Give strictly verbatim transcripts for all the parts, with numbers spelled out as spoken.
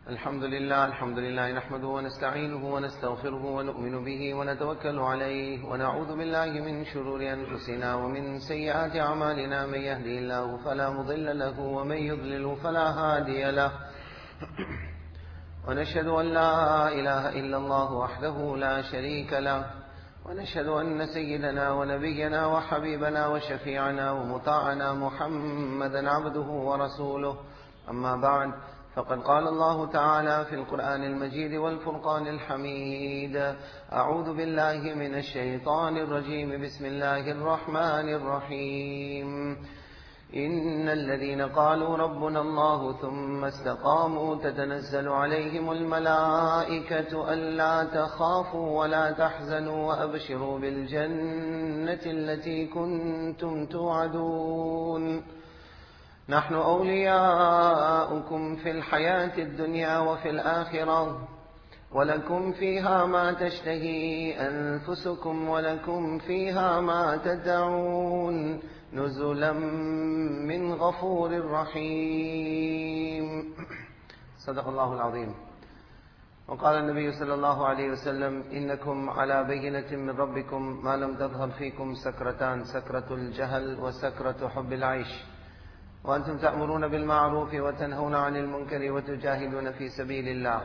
الحمد لله الحمد لله نحمده ونستعينه ونستغفره ونؤمن به ونتوكل عليه ونعوذ بالله من شرور أنفسنا ومن سيئات أعمالنا. من يهدي الله فلا مضل له ومن يضلل فلا هادي له. ونشهد أن لا إله إلا الله وحده لا شريك له، ونشهد أن سيدنا ونبينا وحبيبنا وشفيعنا ومطاعنا محمدا عبده ورسوله. أما بعد، فقد قال الله تعالى في القرآن المجيد والفرقان الحميد: أعوذ بالله من الشيطان الرجيم. بسم الله الرحمن الرحيم. إن الذين قالوا ربنا الله ثم استقاموا تتنزل عليهم الملائكة ألا تخافوا ولا تحزنوا وأبشروا بالجنة التي كنتم توعدون. نحن أولياؤكم في الحياة الدنيا وفي الآخرة، ولكم فيها ما تشتهي أنفسكم ولكم فيها ما تدعون، نزلا من غفور رحيم. صدق الله العظيم. وقال النبي صلى الله عليه وسلم: إنكم على بينة من ربكم ما لم تظهر فيكم سكرتان، سكرة الجهل وسكرة حب العيش، وأنتم تأمرون بالمعروف وتنهون عن المنكر وتجاهدون في سبيل الله.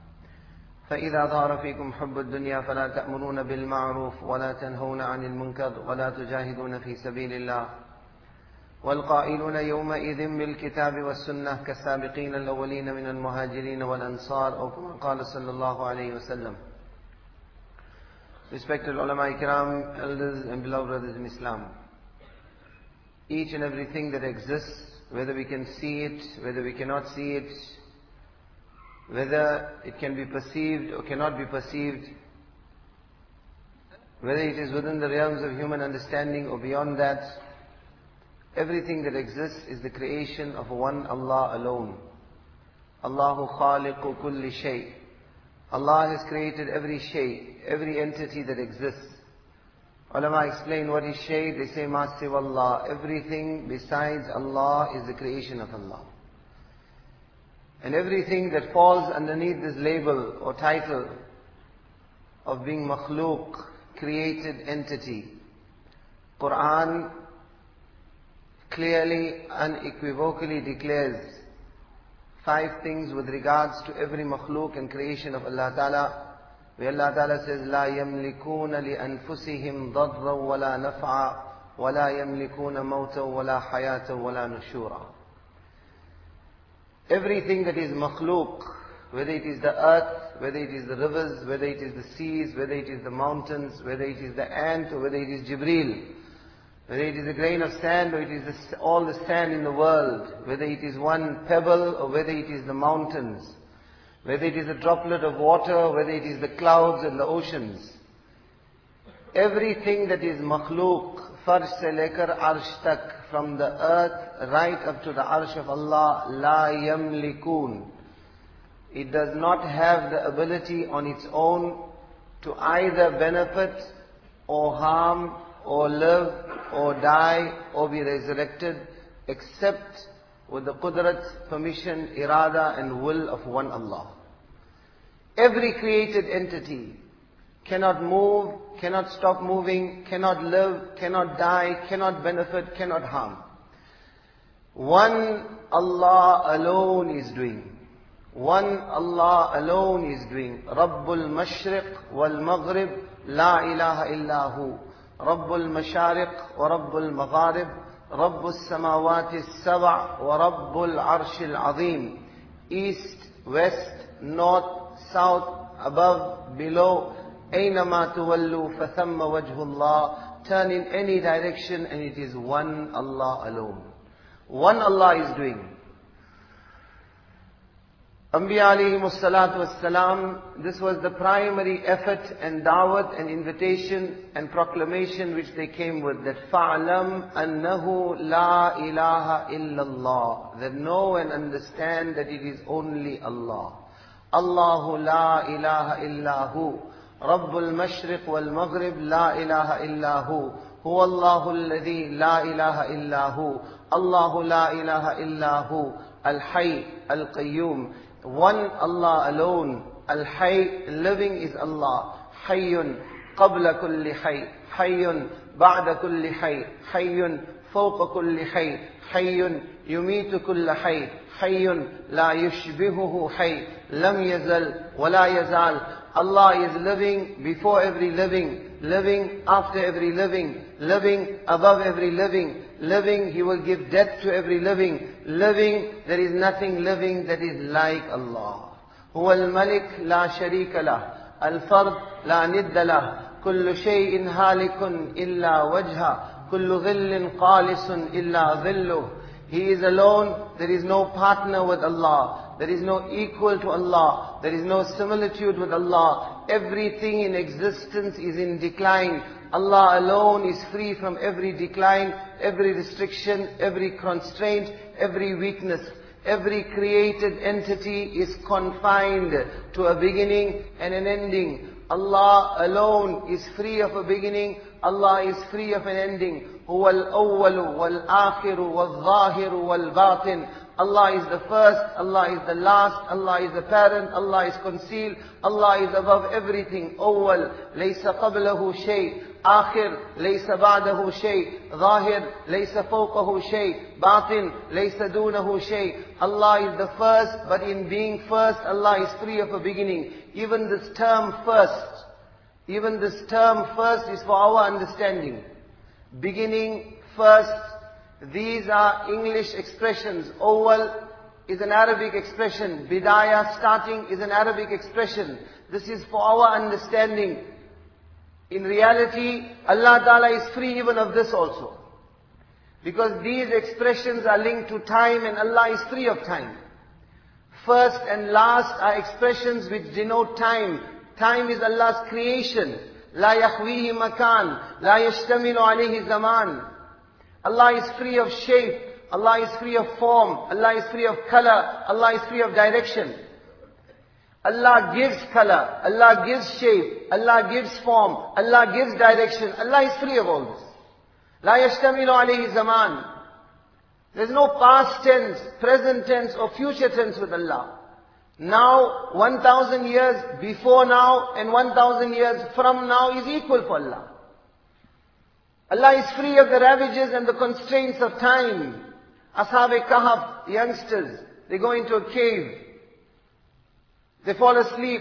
فإذا ظهر فيكم حب الدنيا فلا تأمرون بالمعروف ولا تنهون عن المنكر ولا تجاهدون في سبيل الله. والقائلون يومئذ بالكتاب والسنة كالسابقين الأولين من المهاجرين والأنصار، أو كما قال صلى الله عليه وسلم. Respected ulama ikram, elders and beloved brothers in Islam, each and everything that exists, whether we can see it, whether we cannot see it, whether it can be perceived or cannot be perceived, whether it is within the realms of human understanding or beyond that, everything that exists is the creation of one Allah alone. Allahu khaliqu kulli shay. Allah has created every shay, every entity that exists. Ulama explain what is shay. They say ma siwa Allah. Everything besides Allah is the creation of Allah. And everything that falls underneath this label or title of being makhluk, created entity, Quran clearly, unequivocally declares five things with regards to every makhluk and creation of Allah Ta'ala, where Allah Ta'ala says, لا يملكون لأنفسهم ضرا ولا نفعا ولا يملكون موتا ولا حياة ولا نشورا. Everything that is makhluk, whether it is the earth, whether it is the rivers, whether it is the seas, whether it is the mountains, whether it is the ant or whether it is Jibreel, whether it is a grain of sand or it is the, all the sand in the world, whether it is one pebble or whether it is the mountains, whether it is a droplet of water, whether it is the clouds and the oceans. Everything that is makhluk, farsh se lekar arsh tak, from the earth right up to the arsh of Allah, la yamlikun. It does not have the ability on its own to either benefit or harm or live or die or be resurrected, except with the qudrat, permission, irada and will of one Allah. Every created entity cannot move, cannot stop moving, cannot live, cannot die, cannot benefit, cannot harm. One Allah alone is doing. One Allah alone is doing. Rabbul Mashriq wal Maghrib, la ilaha illahu. Rabbul Mashariq wa Rabbul Magharib, Rabbul Samawati Saba' wa Rabbul Arshil Azim. East, west, north, south, above, below, أينما تولوا فثم وجه الله. Turn in any direction and it is one Allah alone. One Allah is doing. Anbiya alayhimus salatu wassalam, this was the primary effort and da'wat and invitation and proclamation which they came with, that fa'alam annahu la ilaha illallah, that know and understand that it is only Allah. Allahu la ilaha illahu, Rabbul Mashriq wal Maghrib la ilaha illahu, Huwa Allahu alladhi la ilaha illahu, Allahu la ilaha illahu, Al-Hayy Al-Qayyum. one Allah alone. Al-Hayy, living is Allah. Hayyun qabla kulli hayy. Hayyun ba'da kulli hayy. Hayyun fawqa kulli hayy. Hayyun yumitu kulla hayy. Hayyun la yushbihuhu hayy. Lam yazal wa la yazal. Allah is living before every living, living after every living, living above every living, living, He will give death to every living, living, there is nothing living that is like Allah. هو الملك لا شريك له الفرد لا ند له كل شيء هالك إلا وجهه كل ظل قالس إلا ظله. He is alone, there is no partner with Allah, there is no equal to Allah, there is no similitude with Allah. Everything in existence is in decline. Allah alone is free from every decline, every restriction, every constraint, every weakness. Every created entity is confined to a beginning and an ending. Allah alone is free of a beginning, Allah is free of an ending. هو الأول والآخر والظاهر والباطن. Allah is the first, Allah is the last, Allah is the parent, Allah is concealed, Allah is above everything. أول ليس قبله شيء, آخر ليس بعده شيء, ظاهر ليس فوقه شيء, باطن ليس دونه شيء. Allah is the first, but in being first, Allah is free of a beginning. Even this term first, even this term first is for our understanding. Beginning, first, these are English expressions. Awwal is an Arabic expression. Bidayah, starting, is an Arabic expression. This is for our understanding. In reality, Allah Ta'ala is free even of this also. Because these expressions are linked to time and Allah is free of time. First and last are expressions which denote time. Time is Allah's creation. لا يخويه مكان لا يشتمل عليه زمان. Allah is free of shape, Allah is free of form, Allah is free of color, Allah is free of direction. Allah gives color, Allah gives shape, Allah gives form, Allah gives direction. Allah is free of all this. لا يشتمل عليه زمان. There is no past tense, present tense or future tense with Allah. Now, one thousand years before now and one thousand years from now is equal for Allah. Allah is free of the ravages and the constraints of time. Ashab-e-Kahf, youngsters, they go into a cave. They fall asleep.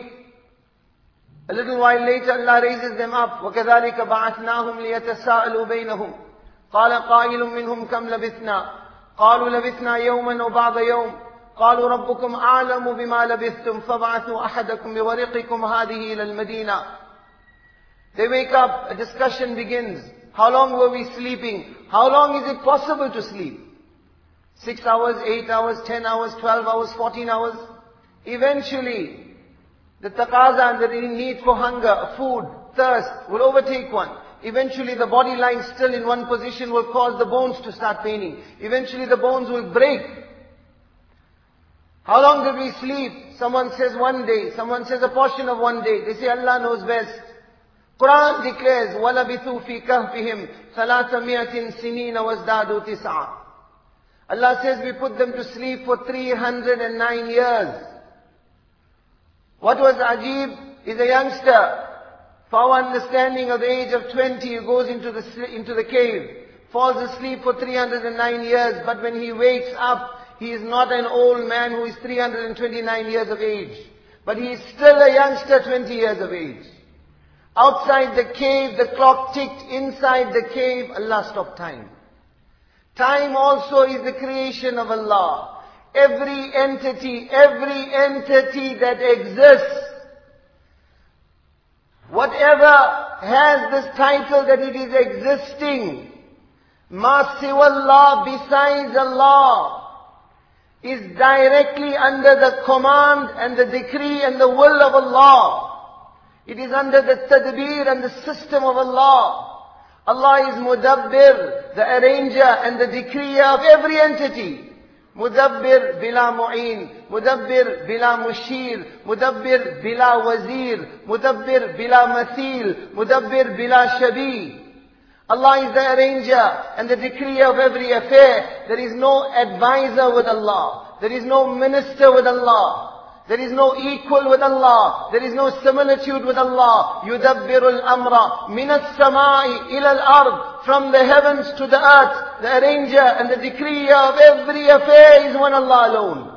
A little while later, Allah raises them up. وَكَذَلِكَ بَعَثْنَاهُمْ لِيَتَسَاءَلُوا بَيْنَهُمْ قَالَ قَائِلٌ مِّنْهُمْ كَمْ لَبِثْنَا قَالُوا لَبِثْنَا يَوْمًا وَبَعْضَ يَوْمٍ قالوا ربكم أعلم بما لبثتم فابعثوا أحدكم بورقكم هذه إلى المدينة. They wake up, a discussion begins. How long were we sleeping? How long is it possible to sleep? Six hours, eight hours, ten hours, twelve hours, fourteen hours? Eventually, the taqaza and the need for hunger, food, thirst will overtake one. Eventually the body lying still in one position will cause the bones to start paining. Eventually the bones will break. How long did we sleep? Someone says one day, someone says a portion of one day. They say Allah knows best. Quran declares, وَلَبِثُوا فِي كَهْفِهِمْ ثَلَاثَمِائَةٍ سِنِينَ وَازْدَادُوا تِسْعًا. Allah says we put them to sleep for three hundred nine years. What was Ajib is a youngster. For our understanding of the age of twenty, he goes into the, into the cave, falls asleep for three hundred nine years, but when he wakes up, he is not an old man who is three hundred twenty-nine years of age. But he is still a youngster, twenty years of age. Outside the cave, the clock ticked. Inside the cave, Allah stopped time. Time also is the creation of Allah. Every entity, every entity that exists, whatever has this title that it is existing, ma siwallah, besides Allah, is directly under the command and the decree and the will of Allah. It is under the tadbir and the system of Allah. Allah is Mudabbir, the arranger and the decreer of every entity. Mudabbir bila mu'in, Mudabbir bila mushir, Mudabbir bila wazir, Mudabbir bila mathil, Mudabbir bila shabi. Allah is the arranger and the decreer of every affair. There is no advisor with Allah. There is no minister with Allah. There is no equal with Allah. There is no similitude with Allah. يُدَبِّرُ الْأَمْرَ مِنَ السَّمَاءِ إِلَى الْأَرْضِ. From the heavens to the earth, the arranger and the decreer of every affair is one Allah alone.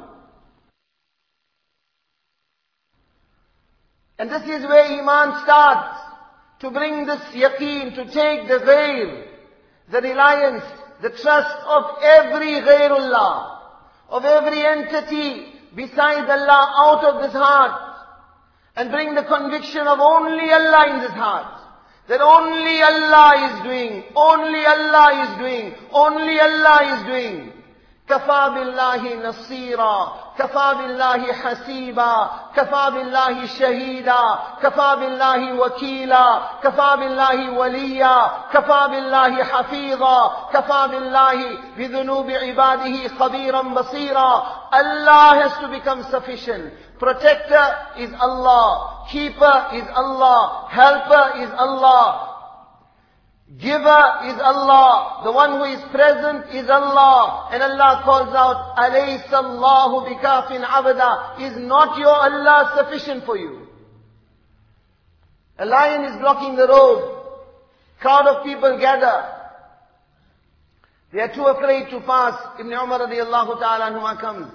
And this is where Iman starts. To bring this yaqeen, to take the ghayr, the reliance, the trust of every ghayrullah, of every entity besides Allah out of this heart, and bring the conviction of only Allah in this heart. That only Allah is doing, only Allah is doing, only Allah is doing. كفى بالله نصيرا كفى بالله حسيبا كفى بالله شهيدا كفى بالله وكيلا كفى بالله وليا كفى بالله حفيظا كفى بالله بذنوب عباده خبيرا بصيرا. Allah has to become sufficient. Protector is Allah. Keeper is Allah. Helper is Allah. Giver is Allah. The one who is present is Allah. And Allah calls out, أَلَيْسَ اللَّهُ بِكَافٍ عَبْدًا. Is not your Allah sufficient for you? A lion is blocking the road. Crowd of people gather. They are too afraid to pass. Ibn Umar radiallahu ta'ala anhuma comes.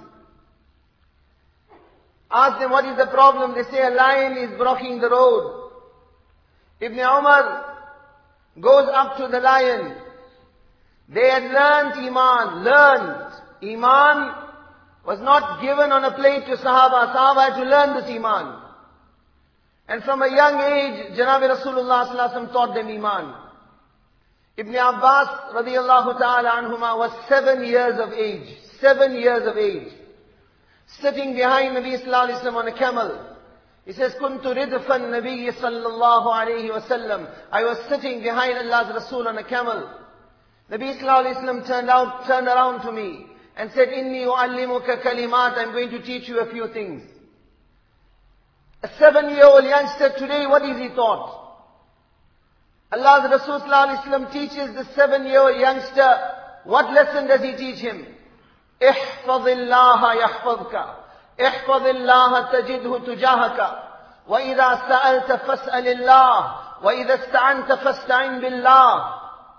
Ask them, what is the problem? They say, a lion is blocking the road. Ibn Umar goes up to the lion. They had learned Iman, learned. Iman was not given on a plate to Sahaba. Sahaba had to learn this Iman. And from a young age, Janabi Rasulullah sallallahu alaihi wasallam taught them Iman. Ibn Abbas radiallahu ta'ala anhuma was seven years of age. Seven years of age. Sitting behind Nabi sallallahu alaihi wasallam on a camel. He says, كنت ردف النبي صلى الله عليه وسلم. I was sitting behind Allah's Rasul on a camel. Nabi sallallahu alayhi wa sallam turned out, turned around to me and said, إني أعلمك كلمات. I'm going to teach you a few things. A seven-year-old youngster today, what is he taught? Allah's Rasul sallallahu alayhi wa sallam teaches the seven-year-old youngster, what lesson does he teach him? احفظ الله يحفظك. احفظ الله تجده تجاهك وإذا سألت فاسأل الله وإذا استعنت فاستعن بالله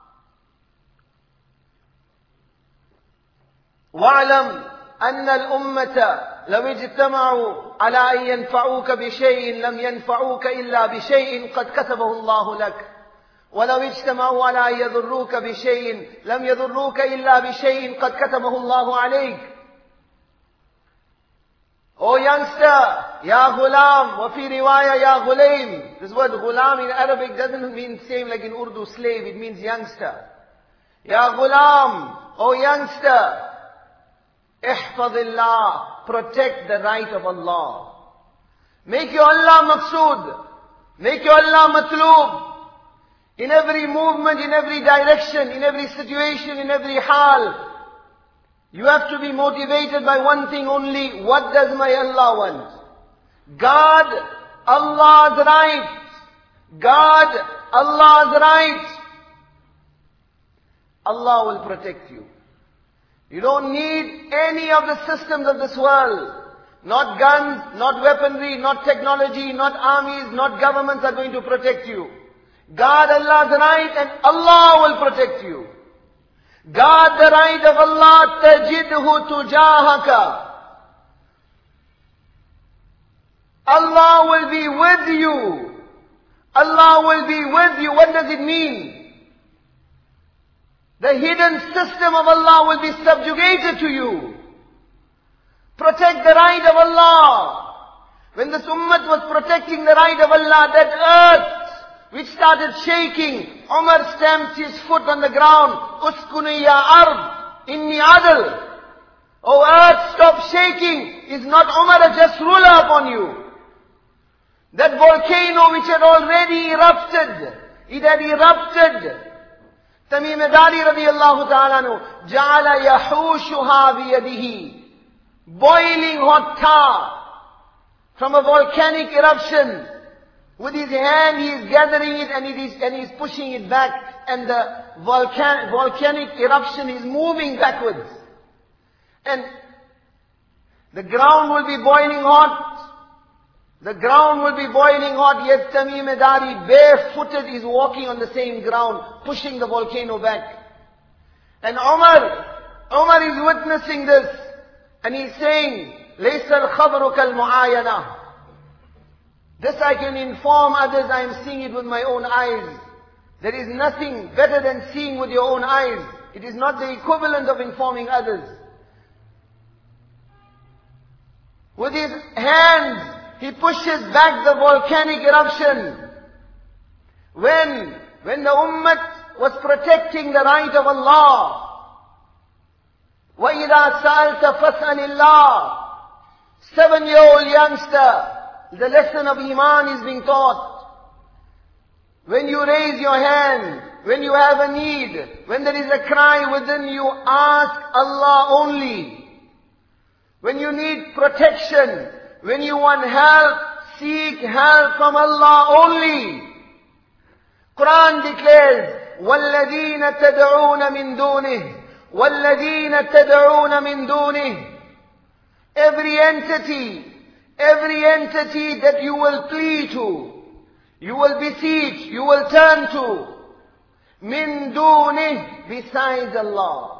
واعلم أن الأمة لو اجتمعوا على أن ينفعوك بشيء لم ينفعوك إلا بشيء قد كتبه الله لك ولو اجتمعوا على أن يضروك بشيء لم يضروك إلا بشيء قد كتبه الله عليك. Oh youngster, ya ghulam, wa fi riwaya ya ghulaim. This word ghulam in Arabic doesn't mean same like in Urdu slave, it means youngster. Ya ghulam, oh youngster, ihfadillah, protect the right of Allah. Make your Allah maqsood, make your Allah matloob. In every movement, in every direction, in every situation, in every hal. You have to be motivated by one thing only. What does my Allah want? God, Allah's right. God, Allah's right. Allah will protect you. You don't need any of the systems of this world. Not guns, not weaponry, not technology, not armies, not governments are going to protect you. God, Allah's right, and Allah will protect you. God, the right of Allah, tajidhu tujahaka. Allah will be with you. Allah will be with you. What does it mean? The hidden system of Allah will be subjugated to you. Protect the right of Allah. When this ummah was protecting the right of Allah, that earth which started shaking, Umar stamped his foot on the ground. Uskuni ya ard, inni adl. O earth, stop shaking. Is not Umar a just ruler upon you? That volcano which had already erupted, it had erupted. Tamim Dari radiyallahu ta'ala anhu, ja'ala yahushuha biyadihi. Boiling hot tar from a volcanic eruption. With his hand he is gathering it and, it is, and he is pushing it back, and the volcan, volcanic eruption is moving backwards. And The ground will be boiling hot. The ground will be boiling hot, yet Tamim Dari, barefooted, is walking on the same ground, pushing the volcano back. And Umar, Umar is witnessing this, and he's saying, لَيْسَ الْخَبْرُ كَالْمُعَايَنَةِ. This I can inform others, I am seeing it with my own eyes. There is nothing better than seeing with your own eyes. It is not the equivalent of informing others. With his hands, he pushes back the volcanic eruption. When, when the ummah was protecting the right of Allah. وَإِذَا سَأَلْتَ فَاسْأَلِ اللَّهِ. Seven-year-old youngster, the lesson of Iman is being taught. When you raise your hand, when you have a need, when there is a cry within you, ask Allah only. When you need protection, when you want help, seek help from Allah only. Quran declares, وَالَّذِينَ تَدْعُونَ مِن دُونِهِ وَالَّذِينَ تَدْعُونَ مِن دُونِهِ. Every entity, every entity that you will plead to, you will beseech, you will turn to, min dunih, besides Allah.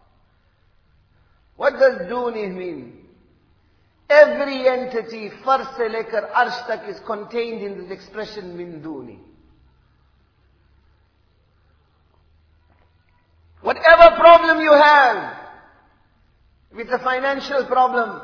What does dunih mean? Every entity, far se lekar arsh tak, is contained in this expression min duni. Whatever problem you have, if it's a financial problem,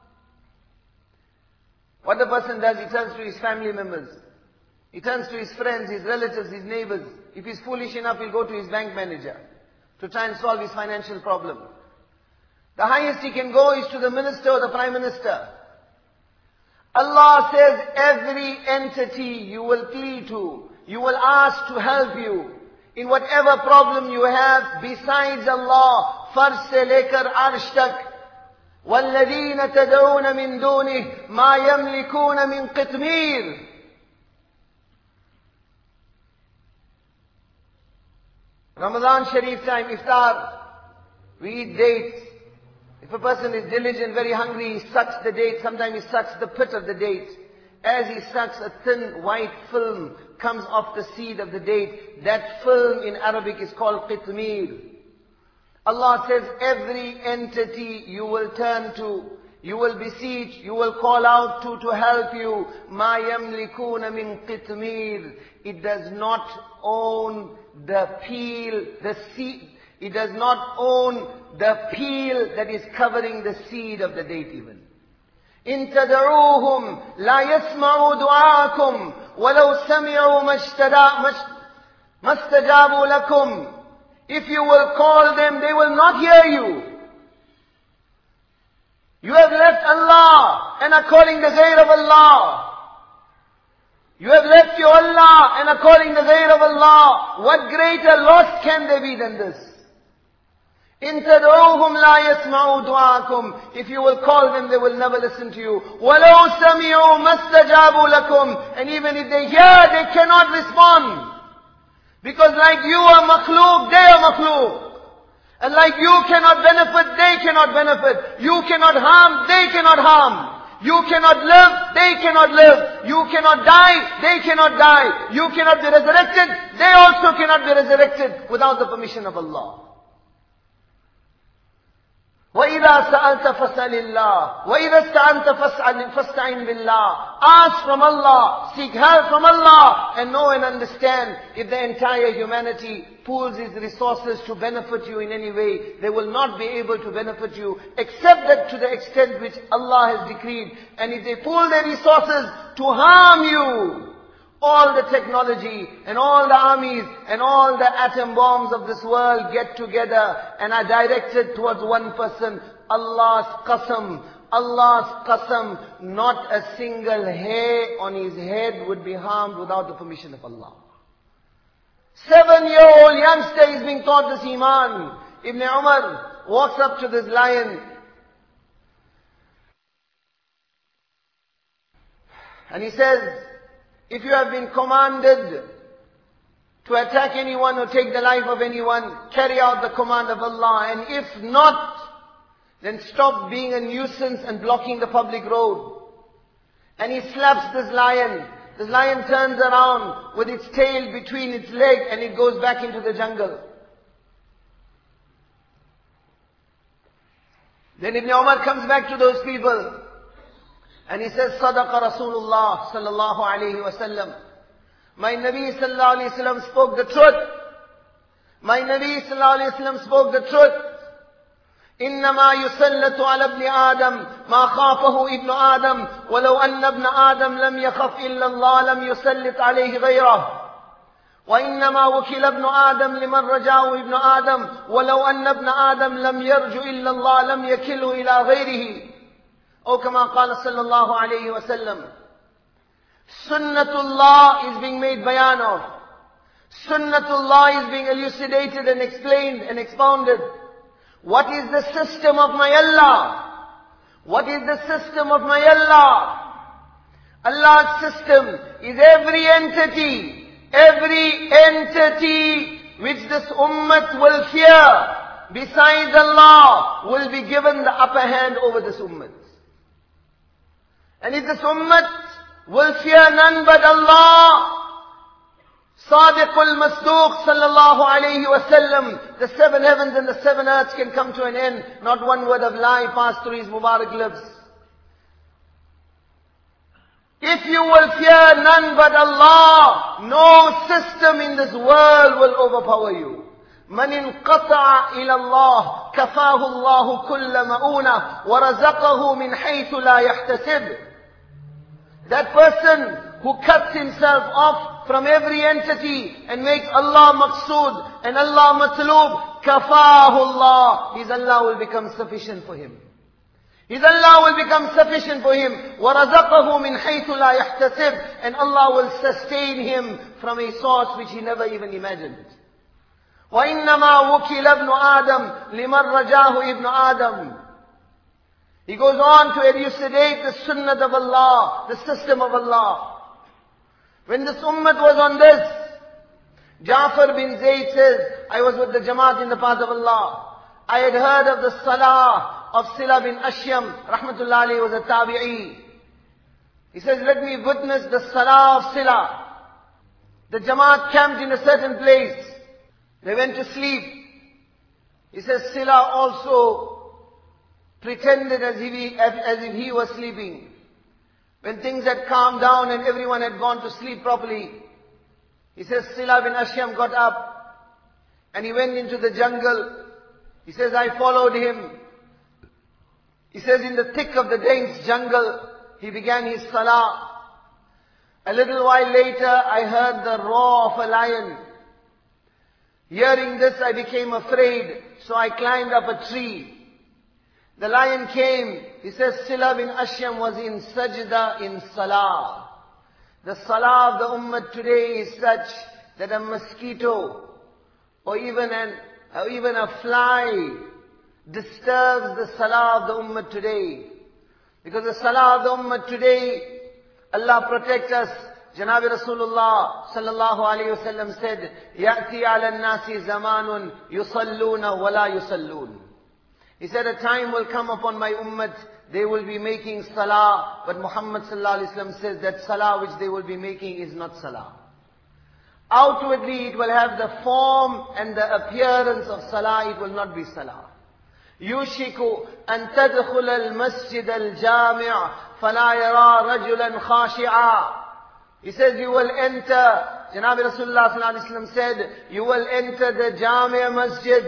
what the person does, he turns to his family members. He turns to his friends, his relatives, his neighbors. If he's foolish enough, he'll go to his bank manager to try and solve his financial problem. The highest he can go is to the minister or the prime minister. Allah says every entity you will plead to, you will ask to help you in whatever problem you have besides Allah. Far se lekar arsh tak. وَالَّذِينَ تَدْعُونَ مِن دُونِهِ مَا يَمْلِكُونَ مِن قِطْمِيرٍ. Ramadan Sharif time, iftar, we eat dates. If a person is diligent, very hungry, he sucks the date. Sometimes he sucks the pit of the date. As he sucks, a thin white film comes off the seed of the date. That film in Arabic is called qitmir. Allah says every entity you will turn to, you will beseech, you will call out to to help you. مَا يَمْلِكُونَ مِن قِطْمِيرٍ. It does not own the peel, the seed. It does not own the peel that is covering the seed of the date even. إِن تَدْعُوهُمْ لَا يَسْمَعُوا دُعَاءَكُمْ وَلَوْ سَمِعُوا مَا اسْتَجَابُوا لَكُمْ. If you will call them, they will not hear you. You have left Allah and are calling the ghayr of Allah. You have left your Allah and are calling the ghayr of Allah. What greater loss can there be than this? إِن تَدْعُوهُمْ لَا يَسْمَعُوا دُعَاءَكُمْ. If you will call them, they will never listen to you. وَلَوْ سَمِعُوا مَا اسْتَجَابُوا لَكُمْ. And even if they hear, they cannot respond. Because like you are makhluk, they are makhluk. And like you cannot benefit, they cannot benefit. You cannot harm, they cannot harm. You cannot live, they cannot live. You cannot die, they cannot die. You cannot be resurrected, they also cannot be resurrected without the permission of Allah. وَإِذَا سَأَلْتَ فَاسْأَلِ اللَّهِ وَإِذَا اسْتَعَنْتَ فَاسْتَعِنْ بِاللَّهِ. Ask from Allah, seek help from Allah, and know and understand, if the entire humanity pools its resources to benefit you in any way, they will not be able to benefit you, except that to the extent which Allah has decreed. And if they pool their resources to harm you, all the technology and all the armies and all the atom bombs of this world get together and are directed towards one person, Allah's qasam. Allah's qasam, not a single hair on his head would be harmed without the permission of Allah. Seven-year-old youngster is being taught this Iman. Ibn Umar walks up to this lion and he says, if you have been commanded to attack anyone or take the life of anyone, carry out the command of Allah. And if not, then stop being a nuisance and blocking the public road. And he slaps this lion. This lion turns around with its tail between its legs and it goes back into the jungle. Then Ibn Umar comes back to those people and he says, Sadaqa Rasulullah sallallahu alayhi wa sallam. My Nabi sallallahu alayhi wa sallam spoke the truth. My Nabi sallallahu alayhi wa sallam spoke the truth. إنما يسلط على ابن آدم ما خافه ابن آدم ولو أن ابن آدم لم يخف إلا الله لم يسلط عليه غيره وإنما وكل ابن آدم لمن رجاه ابن آدم ولو أن ابن آدم لم يرجو إلا الله لم يكله إلى غيره أو كما قال صلى الله عليه وسلم. Sunnatullah is being made bayan of. Sunnatullah is being elucidated and explained and expounded. What is the system of my Allah? What is the system of my Allah? Allah's system is every entity, every entity which this ummah will fear besides Allah will be given the upper hand over this ummah. And if this ummah will fear none but Allah, Sadiqul Masduq sallallahu alayhi wa sallam, the seven heavens and the seven earths can come to an end. Not one word of lie passed through his Mubarak lips. If you will fear none but Allah, no system in this world will overpower you. من انقطع إلى الله كفاه الله كل مؤونة ورزقه من حيث لا يحتسب. That person who cuts himself off from every entity and makes Allah maqsood and Allah matloob, kafahu Allah. His Allah will become sufficient for him. His Allah will become sufficient for him. وَرَزَقَهُ مِنْ حَيْثُ لَا يَحْتَسِبْ. And Allah will sustain him from a source which he never even imagined. وَإِنَّمَا وُكِلَ ابْنُ آدَمْ لِمَنْ رَجَاهُ ابْنُ آدَمْ. He goes on to elucidate the sunnah of Allah, the system of Allah. When this ummah was on this, Ja'far bin Zayd says, I was with the Jamaat in the path of Allah. I had heard of the salah of Sila bin Ashyam, rahmatullah alayhi, was a tabi'i. He says, let me witness the salah of Sila. The Jamaat camped in a certain place. They went to sleep. He says, Sila also pretended as if he, as if he was sleeping. When things had calmed down and everyone had gone to sleep properly, he says, Sila bin Ashyam got up and he went into the jungle. He says, I followed him. He says, in the thick of the dense jungle, he began his salah. A little while later, I heard the roar of a lion. Hearing this, I became afraid, so I climbed up a tree. The lion came. He says, Sila bin Ashyam was in sajda in salah. The salah of the ummah today is such that a mosquito or even an or even a fly disturbs the salah of the ummah today. Because the salah of the ummah today, Allah protect us. Janabi Rasulullah sallallahu alayhi wa sallam said, Ya'ti ala nasi zamanun yusalluna wa la yusallun. He said, a time will come upon my ummah, they will be making salah, but Muhammad sallallahu alayhi wa sallam says that salah which they will be making is not salah. Outwardly it will have the form and the appearance of salah, it will not be salah. يُوشِكُ أَن تَدْخُلَ الْمَسْجِدَ الْجَامِعَ فَلَا يَرَى رَجُلًا خَاشِعًا. He says you will enter, Janabi Rasulullah sallallahu alayhi wa sallam said, you will enter the Jamia Masjid,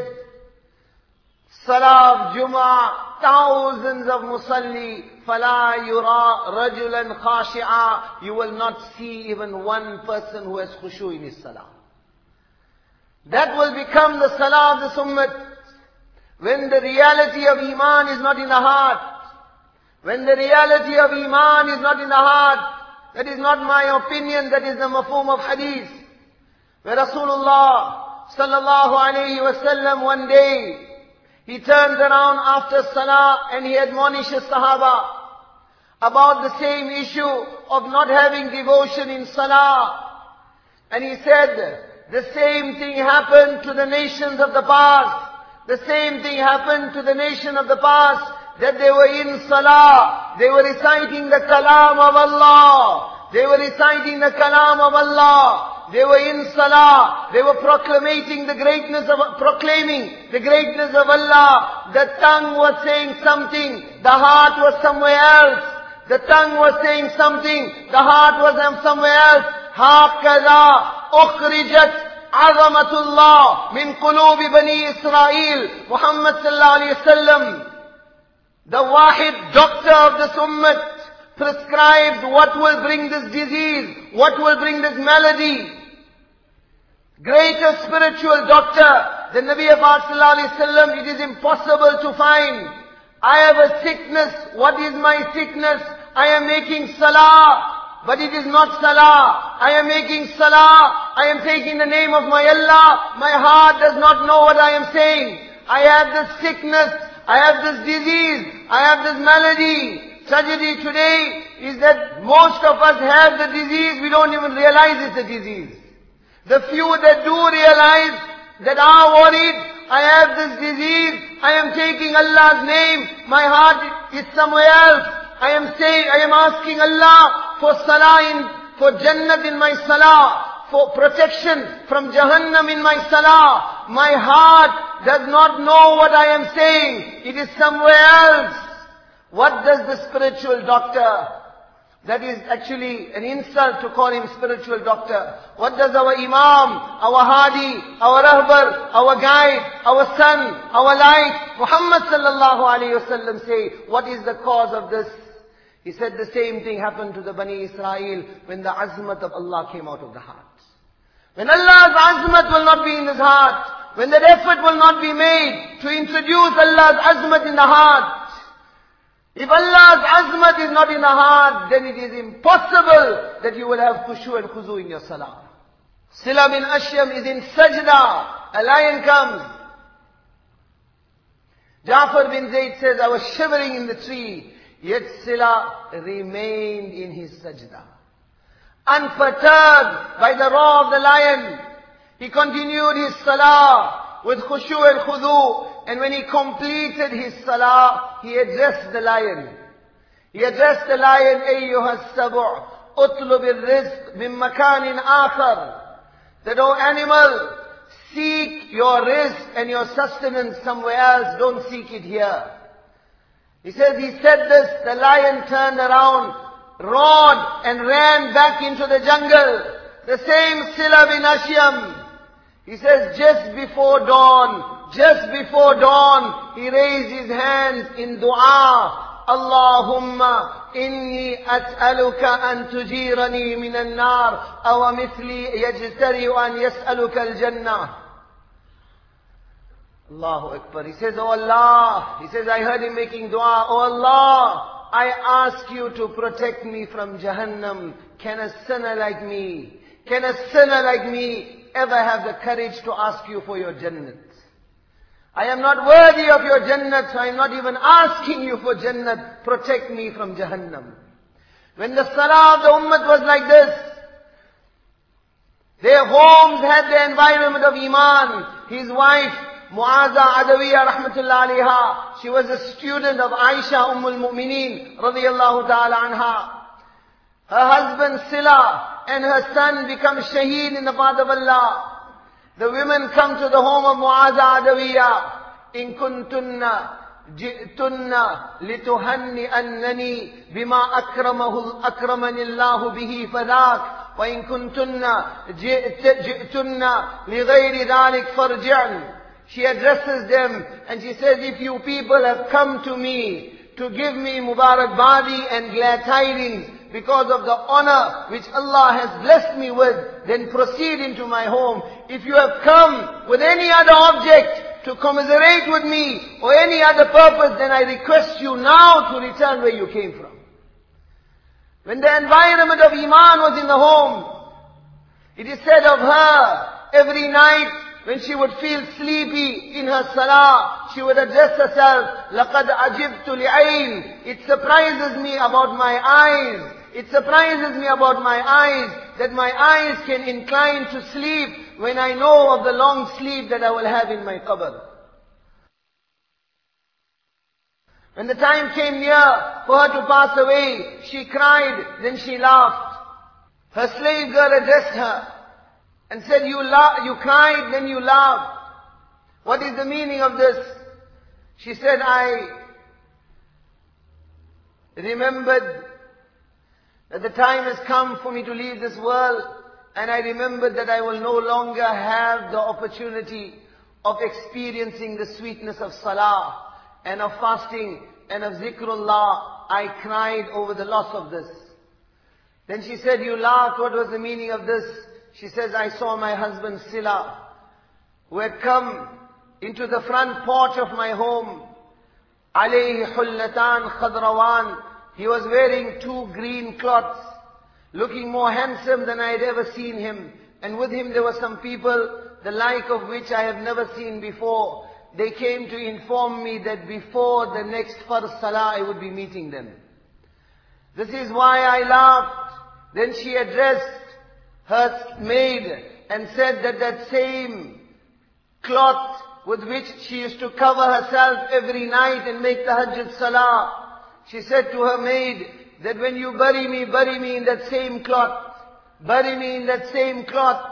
Salah of Jummah, thousands of musalli, فَلَا يُرَى رَجُلًا خَاشِعًا. You will not see even one person who has khushu in his salah. That will become the salah of this ummah. When the reality of Iman is not in the heart, when the reality of Iman is not in the heart, that is not my opinion, that is the mafhum of hadith. Where Rasulullah sallallahu alayhi wa sallam one day, he turns around after salah and he admonishes Sahaba about the same issue of not having devotion in salah. And he said, the same thing happened to the nations of the past. The same thing happened to the nation of the past, that they were in salah, they were reciting the kalam of Allah, they were reciting the kalam of Allah, they were in salah, they were proclaiming the greatness of, proclaiming the greatness of Allah. The tongue was saying something, the heart was somewhere else. The tongue was saying something, the heart was somewhere else. هَكَذَا أُخْرِجَتْ عظمة الله من قلوب بني إسرائيل. Muhammad sallallahu alayhi wa sallam, the Wahid doctor of this ummah, prescribed what will bring this disease, what will bring this malady. Greater spiritual doctor than Nabi Pak sallallahu alayhi wa sallam, it is impossible to find. I have a sickness. What is my sickness? I am making salah. But it is not salah. I am making salah. I am taking the name of my Allah. My heart does not know what I am saying. I have this sickness. I have this disease. I have this malady. Tragedy today is that most of us have the disease. We don't even realize it's a disease. The few that do realize, that are worried, I have this disease. I am taking Allah's name. My heart is somewhere else. I am saying, I am asking Allah for salah in, for Jannat in my salah, for protection from Jahannam in my salah. My heart does not know what I am saying. It is somewhere else. What does the spiritual doctor, that is actually an insult to call him spiritual doctor. What does our Imam, our Hadi, our Rahbar, our guide, our son, our light, Muhammad sallallahu alayhi wa sallam say? What is the cause of this? He said the same thing happened to the Bani Israel when the azmat of Allah came out of the heart. When Allah's azmat will not be in his heart, when that effort will not be made to introduce Allah's azmat in the heart, if Allah's azmat is not in the heart, then it is impossible that you will have khushu and khuzu in your salah. Sila bin Ashyam is in sajda. A lion comes. Ja'far bin Zayd says, I was shivering in the tree. Yet Sila remained in his sajda. Unperturbed by the roar of the lion, he continued his salah with khushu and khudu. And when he completed his salah, he addressed the lion. He addressed the lion, Ayyuha as-sabu' utlub al-rizq min makanin akhar. That, O animal, seek your rizq and your sustenance somewhere else. Don't seek it here. He says, he said this, the lion turned around, roared and ran back into the jungle. The same Sila bin Ashyam. He says, just before dawn, just before dawn, he raised his hands in dua. Allahumma inni as'aluka an tujirani min al-nar, awa mithli yajtari'u an yas'aluka al-jannah. Allahu Akbar. He says, Oh Allah, he says, I heard him making dua, Oh Allah, I ask you to protect me from Jahannam. Can a sinner like me, can a sinner like me ever have the courage to ask you for your Jannat? I am not worthy of your Jannat, so I am not even asking you for Jannat. Protect me from Jahannam. When the salah of the ummah was like this, their homes had the environment of Iman. His wife, Mu'aza Adawiya rahmatullah alayha, she was a student of Aisha Ummul Mu'mineen radiyallahu ta'ala anha. Her husband Sila and her son become shaheed in the path of Allah. The women come to the home of Mu'aza Adawiya. In kuntunna ji'tunna lituhanni annani bima akramahu akramani Allahu bihi fadak. Wa in kuntunna ji'tunna li ghayri dhalik farji'an. She addresses them and she says, if you people have come to me to give me Mubarak Badi and glad tidings because of the honor which Allah has blessed me with, then proceed into my home. If you have come with any other object to commiserate with me or any other purpose, then I request you now to return where you came from. When the environment of Iman was in the home, it is said of her, every night, when she would feel sleepy in her salah, she would address herself, لَقَدْ عَجِبْتُ لِعَيْنِ. It surprises me about my eyes. It surprises me about my eyes, that my eyes can incline to sleep when I know of the long sleep that I will have in my qabr. When the time came near for her to pass away, she cried, then she laughed. Her slave girl addressed her and said, you, la- you cried, then you laughed. What is the meaning of this? She said, I remembered that the time has come for me to leave this world, and I remembered that I will no longer have the opportunity of experiencing the sweetness of salah and of fasting and of zikrullah. I cried over the loss of this. Then she said, you laughed, what was the meaning of this? She says, I saw my husband Sila, who had come into the front porch of my home. Alayhi hullatan khadrawan. He was wearing two green cloths, looking more handsome than I had ever seen him. And with him there were some people, the like of which I have never seen before. They came to inform me that before the next Farz Salah I would be meeting them. This is why I laughed. Then she addressed her maid and said that that same cloth with which she used to cover herself every night and make the Hajjat Salah, she said to her maid that when you bury me, bury me in that same cloth. Bury me in that same cloth.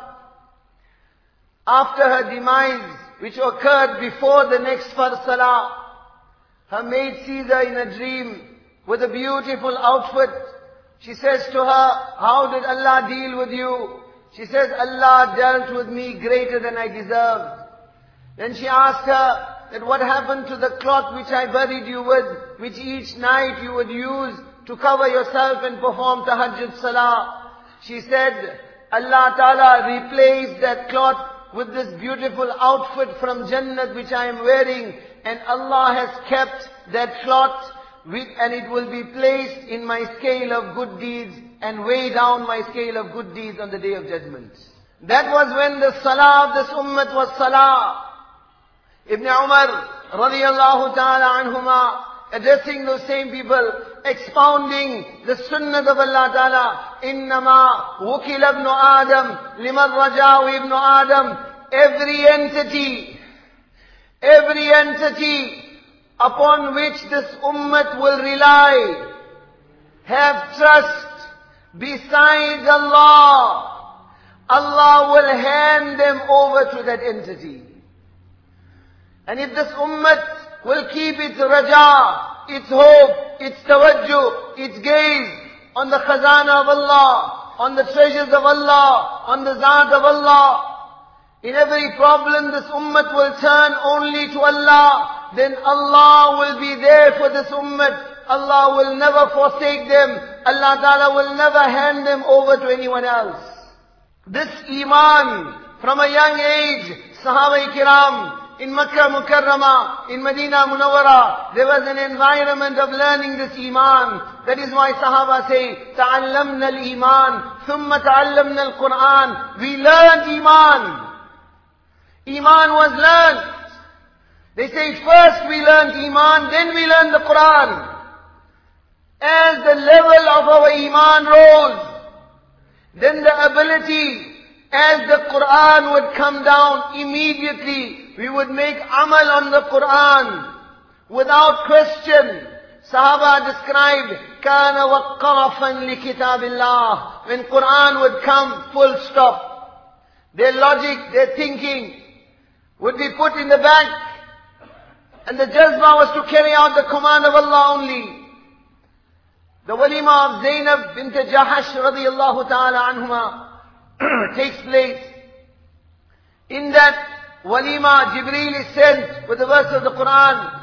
After her demise, which occurred before the next Farz Salah, her maid sees her in a dream with a beautiful outfit. She says to her, how did Allah deal with you? She says, Allah dealt with me greater than I deserved. Then she asked her, that what happened to the cloth which I buried you with, which each night you would use to cover yourself and perform Tahajjud Salah? She said, Allah Ta'ala replaced that cloth with this beautiful outfit from Jannat which I am wearing, and Allah has kept that cloth with, and it will be placed in my scale of good deeds and weigh down my scale of good deeds on the Day of Judgment. That was when the Salah of this Ummah was Salah. Ibn Umar radiyallahu ta'ala anhuma, addressing those same people, expounding the sunnah of Allah Ta'ala, إِنَّمَا وُكِلَ ابْنُ آدَمْ لِمَنْ رَجَاهُ ابْنُ آدَمْ. Every entity, every entity upon which this ummah will rely, have trust besides Allah, Allah will hand them over to that entity. And if this ummah will keep its raja, its hope, its tawajjuh, its gaze on the khazana of Allah, on the treasures of Allah, on the zat of Allah, in every problem this ummah will turn only to Allah, then Allah will be there for this ummah. Allah will never forsake them. Allah Ta'ala will never hand them over to anyone else. This iman, from a young age, Sahaba Kiram, in Makkah Mukarramah, in Medina Munawwara, there was an environment of learning this iman. That is why Sahaba say, تَعَلَّمْنَا الْإِيمَانِ ثُمَّ تَعَلَّمْنَا الْقُرْآنِ. We learned iman. Iman was learned. They say first we learned iman, then we learned the Quran. As the level of our iman rose, then the ability, as the Quran would come down immediately, we would make amal on the Quran without question. Sahaba described, كَانَ وَقَّرَفًا لِكِتَابِ اللَّهِ. When Quran would come, full stop. Their logic, their thinking would be put in the back, and the jazba was to carry out the command of Allah only. The walima of Zainab bint Jahash radiyallahu ta'ala anhuma takes place. In that walima, Jibreel is sent with the verse of the Quran,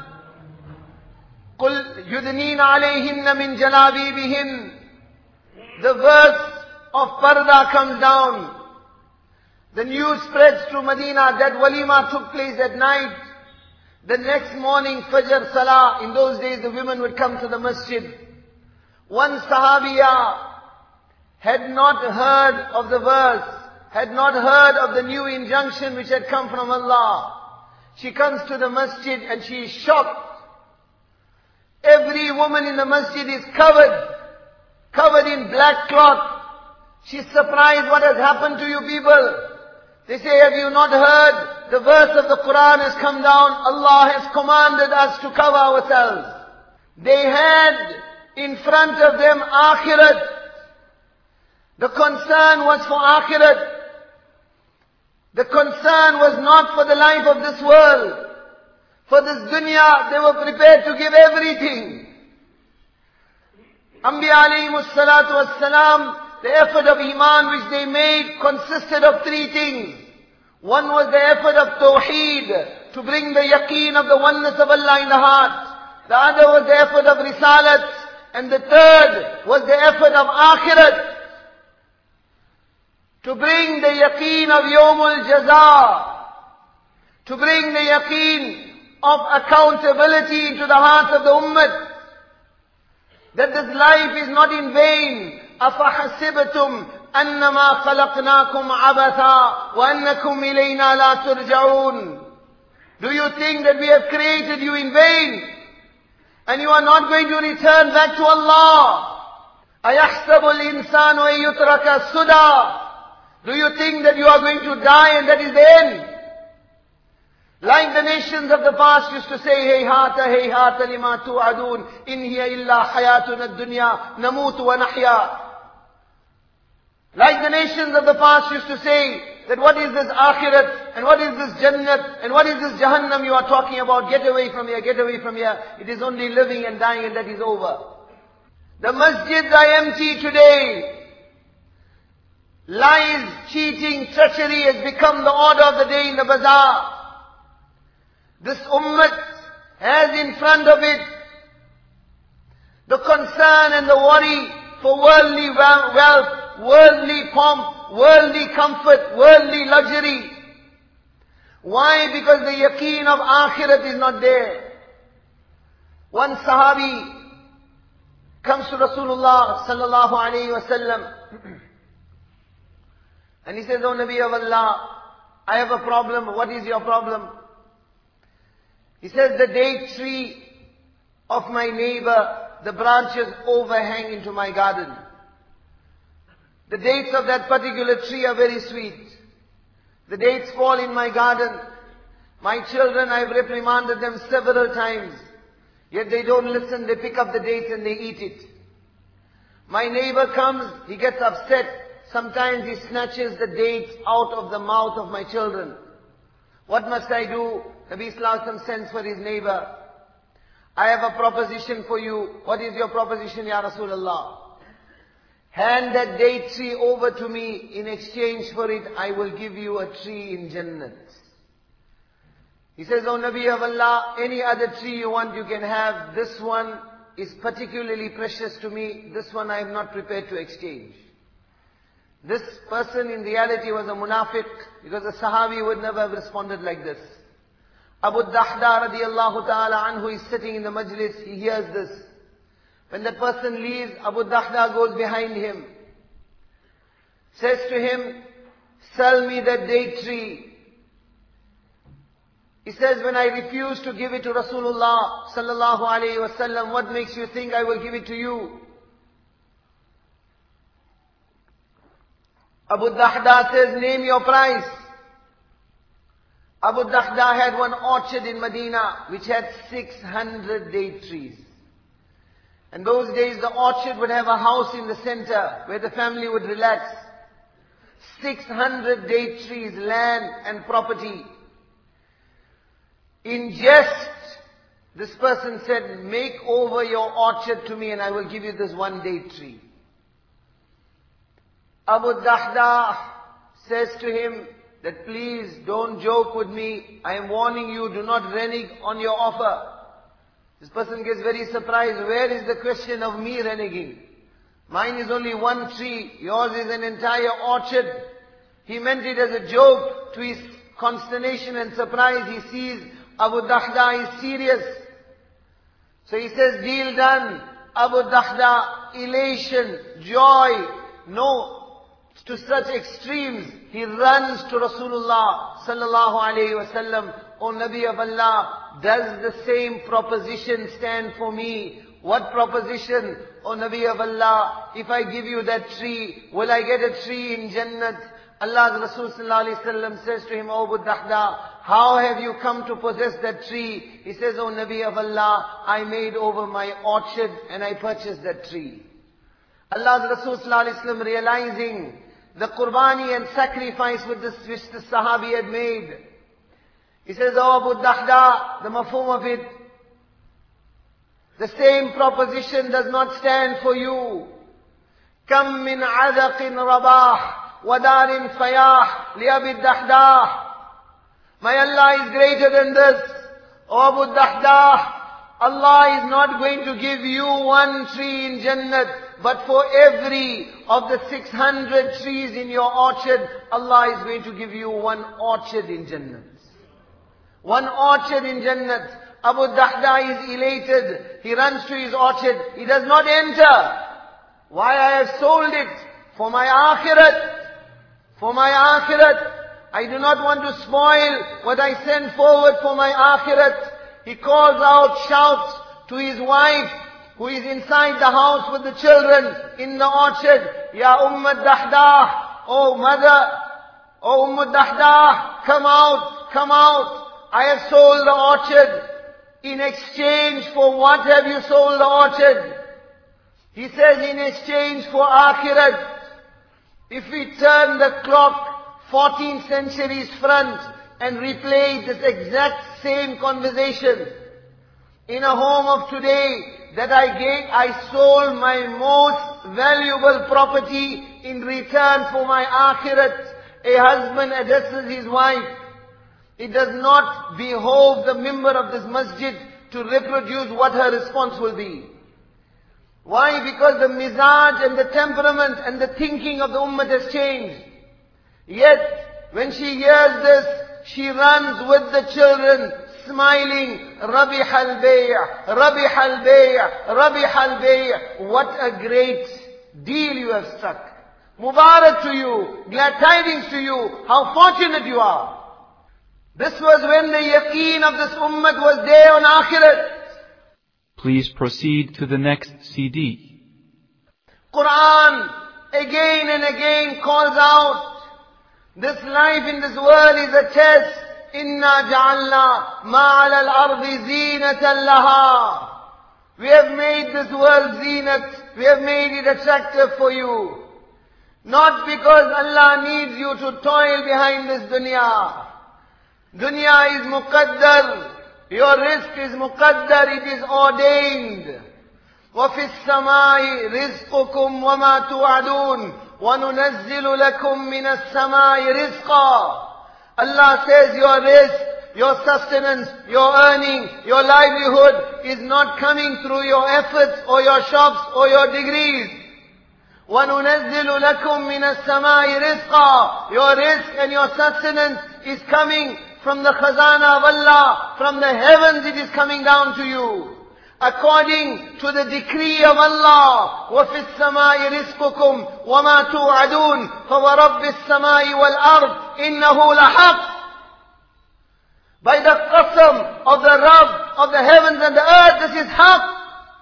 قُلْ يُدْنِينَ عَلَيْهِنَّ مِنْ جَلَابِيبِهِنَّ. The verse of Parda comes down. The news spreads to Medina that walima took place at night. The next morning, Fajr Salah, in those days the women would come to the masjid. One Sahabiya had not heard of the verse, had not heard of the new injunction which had come from Allah. She comes to the masjid and she is shocked. Every woman in the masjid is covered, covered in black cloth. She's surprised, what has happened to you people? They say, have you not heard? The verse of the Quran has come down. Allah has commanded us to cover ourselves. They had in front of them akhirat. The concern was for akhirat. The concern was not for the life of this world. For this dunya, they were prepared to give everything. Anbiya alayhimus salatu wassalam, the effort of iman which they made consisted of three things. One was the effort of tawheed, to bring the yaqeen of the oneness of Allah in the heart. The other was the effort of risalat. And the third was the effort of akhirat. To bring the yaqeen of yawmul jaza. To bring the yaqeen of accountability into the hearts of the ummah. That this life is not in vain. أَفَحَسِبْتُمْ أَنَّمَا خَلَقْنَاكُمْ عَبَثًا وَأَنَّكُمْ إِلَيْنَا لَا تُرْجَعُونَ. Do you think that we have created you in vain? And you are not going to return back to Allah? أَيَحْسَبُ الْإِنسَانُ أَن يُتْرَكَ سُدًى. Do you think that you are going to die and that is the end? Like the nations of the past used to say, Hayhata, hayhata lima tu'adun, in hiya illa hayatuna ad-dunya, namutu wa nahya. Like the nations of the past used to say, that what is this akhirat, and what is this jannat, and what is this jahannam you are talking about? Get away from here, get away from here. It is only living and dying and that is over. The masjids are empty today. Lies, cheating, treachery has become the order of the day in the bazaar. This ummah has in front of it the concern and the worry for worldly wealth, worldly pomp, worldly comfort, worldly luxury. Why? Because the yaqeen of akhirat is not there. One sahabi comes to Rasulullah sallallahu alayhi wa sallam and he says, "O Nabi of Allah, I have a problem." "What is your problem?" He says, "The date tree of my neighbor, the branches overhang into my garden. The dates of that particular tree are very sweet. The dates fall in my garden. My children, I've reprimanded them several times. Yet they don't listen, they pick up the dates and they eat it. My neighbor comes, he gets upset. Sometimes he snatches the dates out of the mouth of my children. What must I do?" Nabi Sallallahu Alaihi Wasallam sends for his neighbor. "I have a proposition for you." "What is your proposition, Ya Rasulullah?" "Hand that date tree over to me. In exchange for it, I will give you a tree in Jannat." He says, "O Nabi of Allah, any other tree you want, you can have. This one is particularly precious to me. This one I am not prepared to exchange." This person in reality was a munafiq, because a sahabi would never have responded like this. Abu Dahda radiallahu ta'ala anhu is sitting in the majlis, he hears this. When that person leaves, Abu Dahda goes behind him, says to him, "Sell me that date tree." He says, "When I refuse to give it to Rasulullah sallallahu alayhi wa sallam, what makes you think I will give it to you?" Abu Dahda says, "Name your price." Abu Dahda had one orchard in Medina which had six hundred date trees. And those days the orchard would have a house in the center where the family would relax. six hundred date trees, land and property. In jest, this person said, "Make over your orchard to me and I will give you this one date tree." Abu Dahda says to him that, "Please don't joke with me. I am warning you, do not renege on your offer." This person gets very surprised. Where is the question of me reneging? Mine is only one tree. Yours is an entire orchard. He meant it as a joke. To his consternation and surprise, he sees Abu Dahda is serious. So he says, "Deal done." Abu Dahda, elation, joy, no, to such extremes, he runs to Rasulullah sallallahu alayhi wa sallam. "O Nabi of Allah, does the same proposition stand for me?" "What proposition, O Nabi of Allah? If I give you that tree, will I get a tree in Jannat?" Allah's Rasul sallallahu alayhi wa sallam says to him, "O Abu Dahda, how have you come to possess that tree? He says, O Nabi of Allah, I made over my orchard and I purchased that tree. Allah's Rasul sallallahu alayhi wa sallam, realizing the qurbani and sacrifice with this, which the Sahabi had made, he says, O Abu Dahda, the mafhum of it, the same proposition does not stand for you. Kam min adaqin rabah, wadarin fayah, liabi Dahda. My Allah is greater than this. O Abu Dahda, Allah is not going to give you one tree in Jannat, but for every of the six hundred trees in your orchard, Allah is going to give you one orchard in Jannat. One orchard in Jannat. Abu Dahda is elated. He runs to his orchard. He does not enter. Why? I have sold it for my akhirat. For my akhirat. I do not want to spoil what I send forward for my akhirat. He calls out, shouts to his wife, who is inside the house with the children in the orchard. Ya Umm Dahda, oh mother, oh Umm Dahda, come out, come out. I have sold the orchard. In exchange for what have you sold the orchard? He says, in exchange for akhirat. If we turn the clock fourteen centuries front and replay this exact same conversation in a home of today, that I gave, I sold my most valuable property in return for my akhirat. A husband addresses his wife. It does not behove the member of this masjid to reproduce what her response will be. Why? Because the mizaj and the temperament and the thinking of the ummah has changed. Yet, when she hears this, she runs with the children, smiling, Rabih al-bay', Rabih al-bay', Rabih al-bay'. What a great deal you have struck. Mubarak to you, glad tidings to you, how fortunate you are. This was when the yaqeen of this ummah was there on akhirat. Please proceed to the next C D. Quran again and again calls out, this life in this world is a test. Inna ja'alna ma'ala al-ardi zinatan laha. We have made this world zinat. We have made it attractive for you. Not because Allah needs you to toil behind this dunya. Dunya is muqaddar. Your risk is muqaddar. It is ordained. وَفِي السَّمَاءِ رِزْقُكُمْ وَمَا تُوعَدُونَ وَنُنَزِّلُ لَكُمْ مِنَ السَّمَاءِ رِزْقًا. Allah says your risk, your sustenance, your earning, your livelihood is not coming through your efforts or your shops or your degrees. وَنُنَزِّلُ لَكُمْ مِنَ السَّمَاءِ رِزْقًا. Your risk and your sustenance is coming from the khazana of Allah. From the heavens it is coming down to you. According to the decree of Allah. وَفِي السَّمَاءِ رِزْقُكُمْ وَمَا تُوعَدُونَ فَوَرَبِّ السَّمَاءِ وَالْأَرْضِ إِنَّهُ لَحَقٌّ. By the qasam of the Rabb of the heavens and the earth, this is haqq.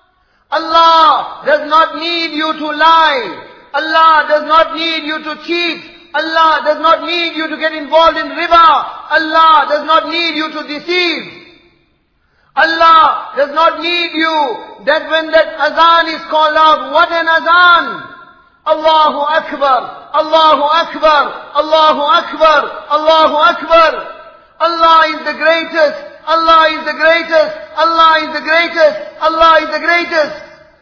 Allah does not need you to lie. Allah does not need you to cheat. Allah does not need you to get involved in riba. Allah does not need you to deceive. Allah does not need you that when that azan is called out, what an azan! Allahu Akbar, Allahu Akbar, Allahu Akbar, Allahu Akbar. Allah is the greatest, Allah is the greatest, Allah is the greatest, Allah is the greatest.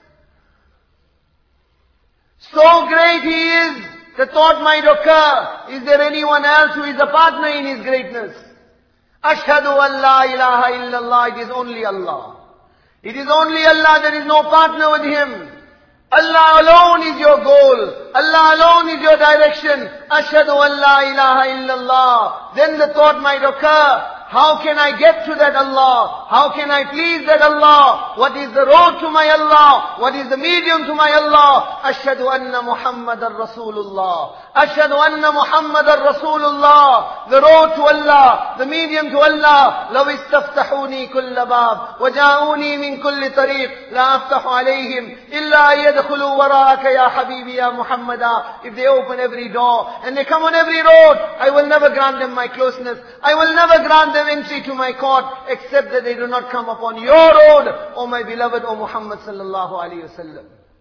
So great He is, the thought might occur, is there anyone else who is a partner in His greatness? Ashhadu an la ilaha illallah, it is only Allah. It is only Allah, there is no partner with Him. Allah alone is your goal. Allah alone is your direction. Ashhadu an la ilaha illallah. Then the thought might occur, how can I get to that Allah? How can I please that Allah? What is the road to my Allah? What is the medium to my Allah? Ashhadu anna Muhammadan Rasulullah. Ashhadu anna Muhammadan Rasulullah. The road to Allah, the medium to Allah. لو استفتحوني كل باب وجاءوني من كل طريق لا أفتح عليهم إلا أن يدخلوا وراءك يا حبيبي يا محمدا. If they open every door and they come on every road, I will never grant them my closeness. I will never grant them entry to my court, except that they do not come upon your road, O my beloved, O Muhammad sallallahu alayhi wasallam.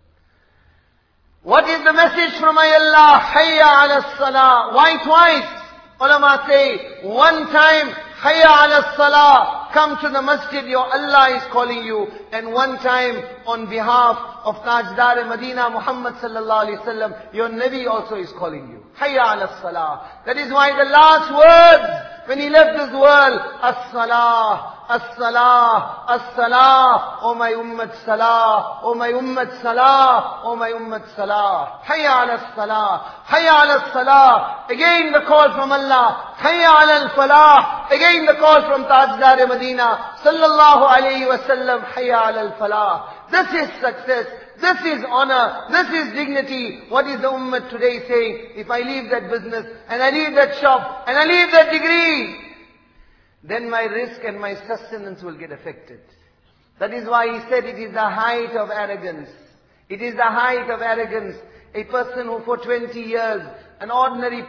What is the message from my Allah? Hayya ala salah. Why twice? Ulama say, one time, Hayya ala salah, come to the masjid, your Allah is calling you. And one time, on behalf of Tajdar Medina, Muhammad sallallahu alayhi wasallam, your Nabi also is calling you. Hayya ala salah. That is why the last words, when he left this world, as-salah, as-salah, as-salah, O my ummat salah, O my ummat salah, O my ummat salah. Hayya ala salah, hayya ala salah. Again the call from Allah, hayya ala al-falah. Again the call from Tajdar Medina, sallallahu alayhi wa sallam, hayya ala al-falah. This is success. This is honor. This is dignity. What is the ummah today saying? If I leave that business, and I leave that shop, and I leave that degree, then my risk and my sustenance will get affected. That is why he said it is the height of arrogance. It is the height of arrogance. A person who for twenty years, an ordinary,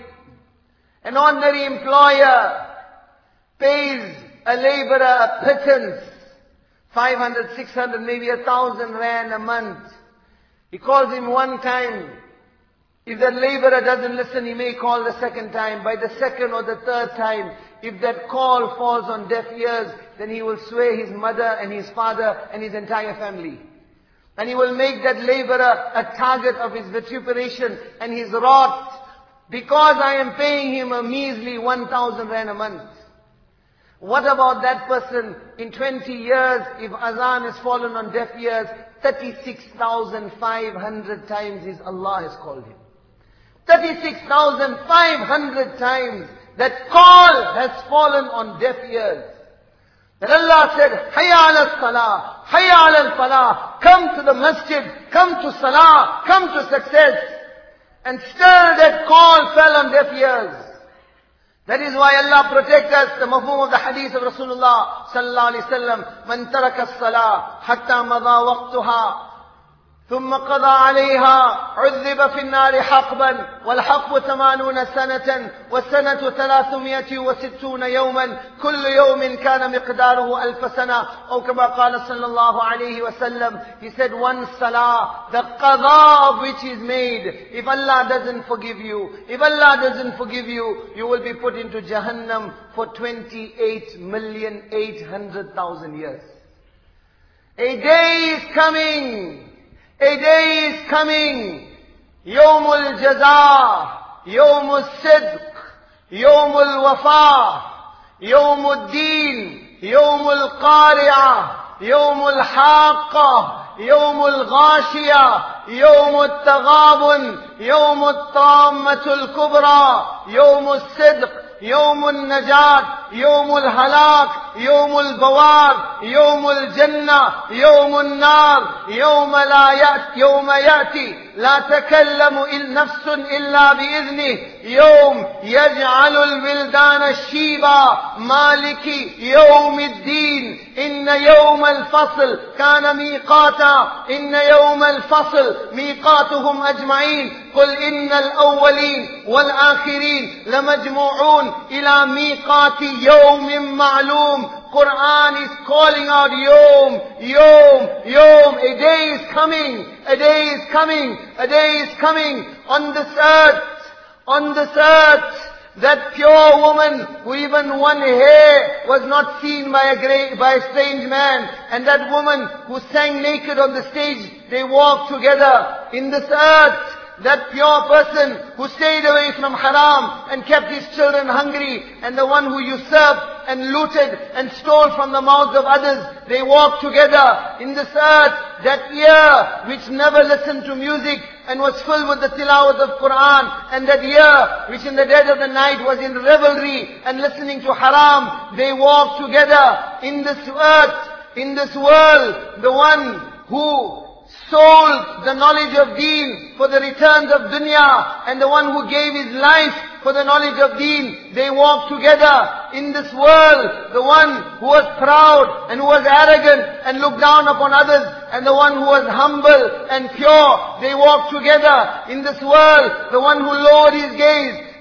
an ordinary employer, pays a laborer a pittance, five hundred, six hundred, maybe a thousand rand a month. He calls him one time. If that laborer doesn't listen, he may call the second time. By the second or the third time, if that call falls on deaf ears, then he will sway his mother and his father and his entire family. And he will make that laborer a target of his vituperation and his wrath, because I am paying him a measly one thousand rand a month. What about that person in twenty years, if azan has fallen on deaf ears, thirty-six thousand five hundred times his Allah has called him. thirty-six thousand five hundred times that call has fallen on deaf ears. That Allah said, Hayya ala salah, Hayya ala falah. Come to the masjid, come to salah, come to success. And still that call fell on deaf ears. That is why Allah protect us. The mafhum of the hadith of Rasulullah sallallahu alaihi wasallam, man taraka as-salah hatta madha waqtuha ثم قضى عليها عذب في النار حقبا والحقب ثمانون سنة والسنة ثلاثمائة وستون يوما كل يوم كان مقداره ألف سنة أو كما قال صلى الله عليه وسلم. He said one salah, the qadha of which is made, if Allah doesn't forgive you, if Allah doesn't forgive you, you will be put into Jahannam for twenty-eight million eight hundred thousand years. A day is coming. A day is coming. Yawmul Jaza, Yawmul Sidq, Yawmul Wafa, Yawmul Deen, Yawmul Qari'ah, Yawmul Haqqa, Yawmul Ghashiyah, Yawmul Taghabun, Yawmul Tammatul Kubra, Yawmul Sidq, يوم النجاة يوم الهلاك يوم البوار يوم الجنة يوم النار يوم لا يأتي يوم يأتي لا تكلم نفس إلا بإذنه يوم يجعل الولدان الشيبا مالك يوم الدين إن يوم الفصل كان ميقاتا إن يوم الفصل ميقاتهم أجمعين قل إن الأولين والآخرين لمجموعون إلى ميقات يوم معلوم. Quran is calling out Yom, Yom, Yom. A day is coming, a day is coming, a day is coming on this earth, on this earth. That pure woman who even one hair was not seen by a great, by a strange man. And that woman who sang naked on the stage, they walked together in this earth. That pure person who stayed away from haram and kept his children hungry, and the one who usurped and looted and stole from the mouths of others, they walked together in this earth. That ear which never listened to music and was filled with the tilawat of Quran, and that ear which in the dead of the night was in revelry and listening to haram, they walked together in this earth, in this world. The one who sold the knowledge of deen for the returns of dunya, and the one who gave his life for the knowledge of deen, they walked together in this world. The one who was proud and who was arrogant and looked down upon others, and the one who was humble and pure, they walked together in this world. The one who lowered his gaze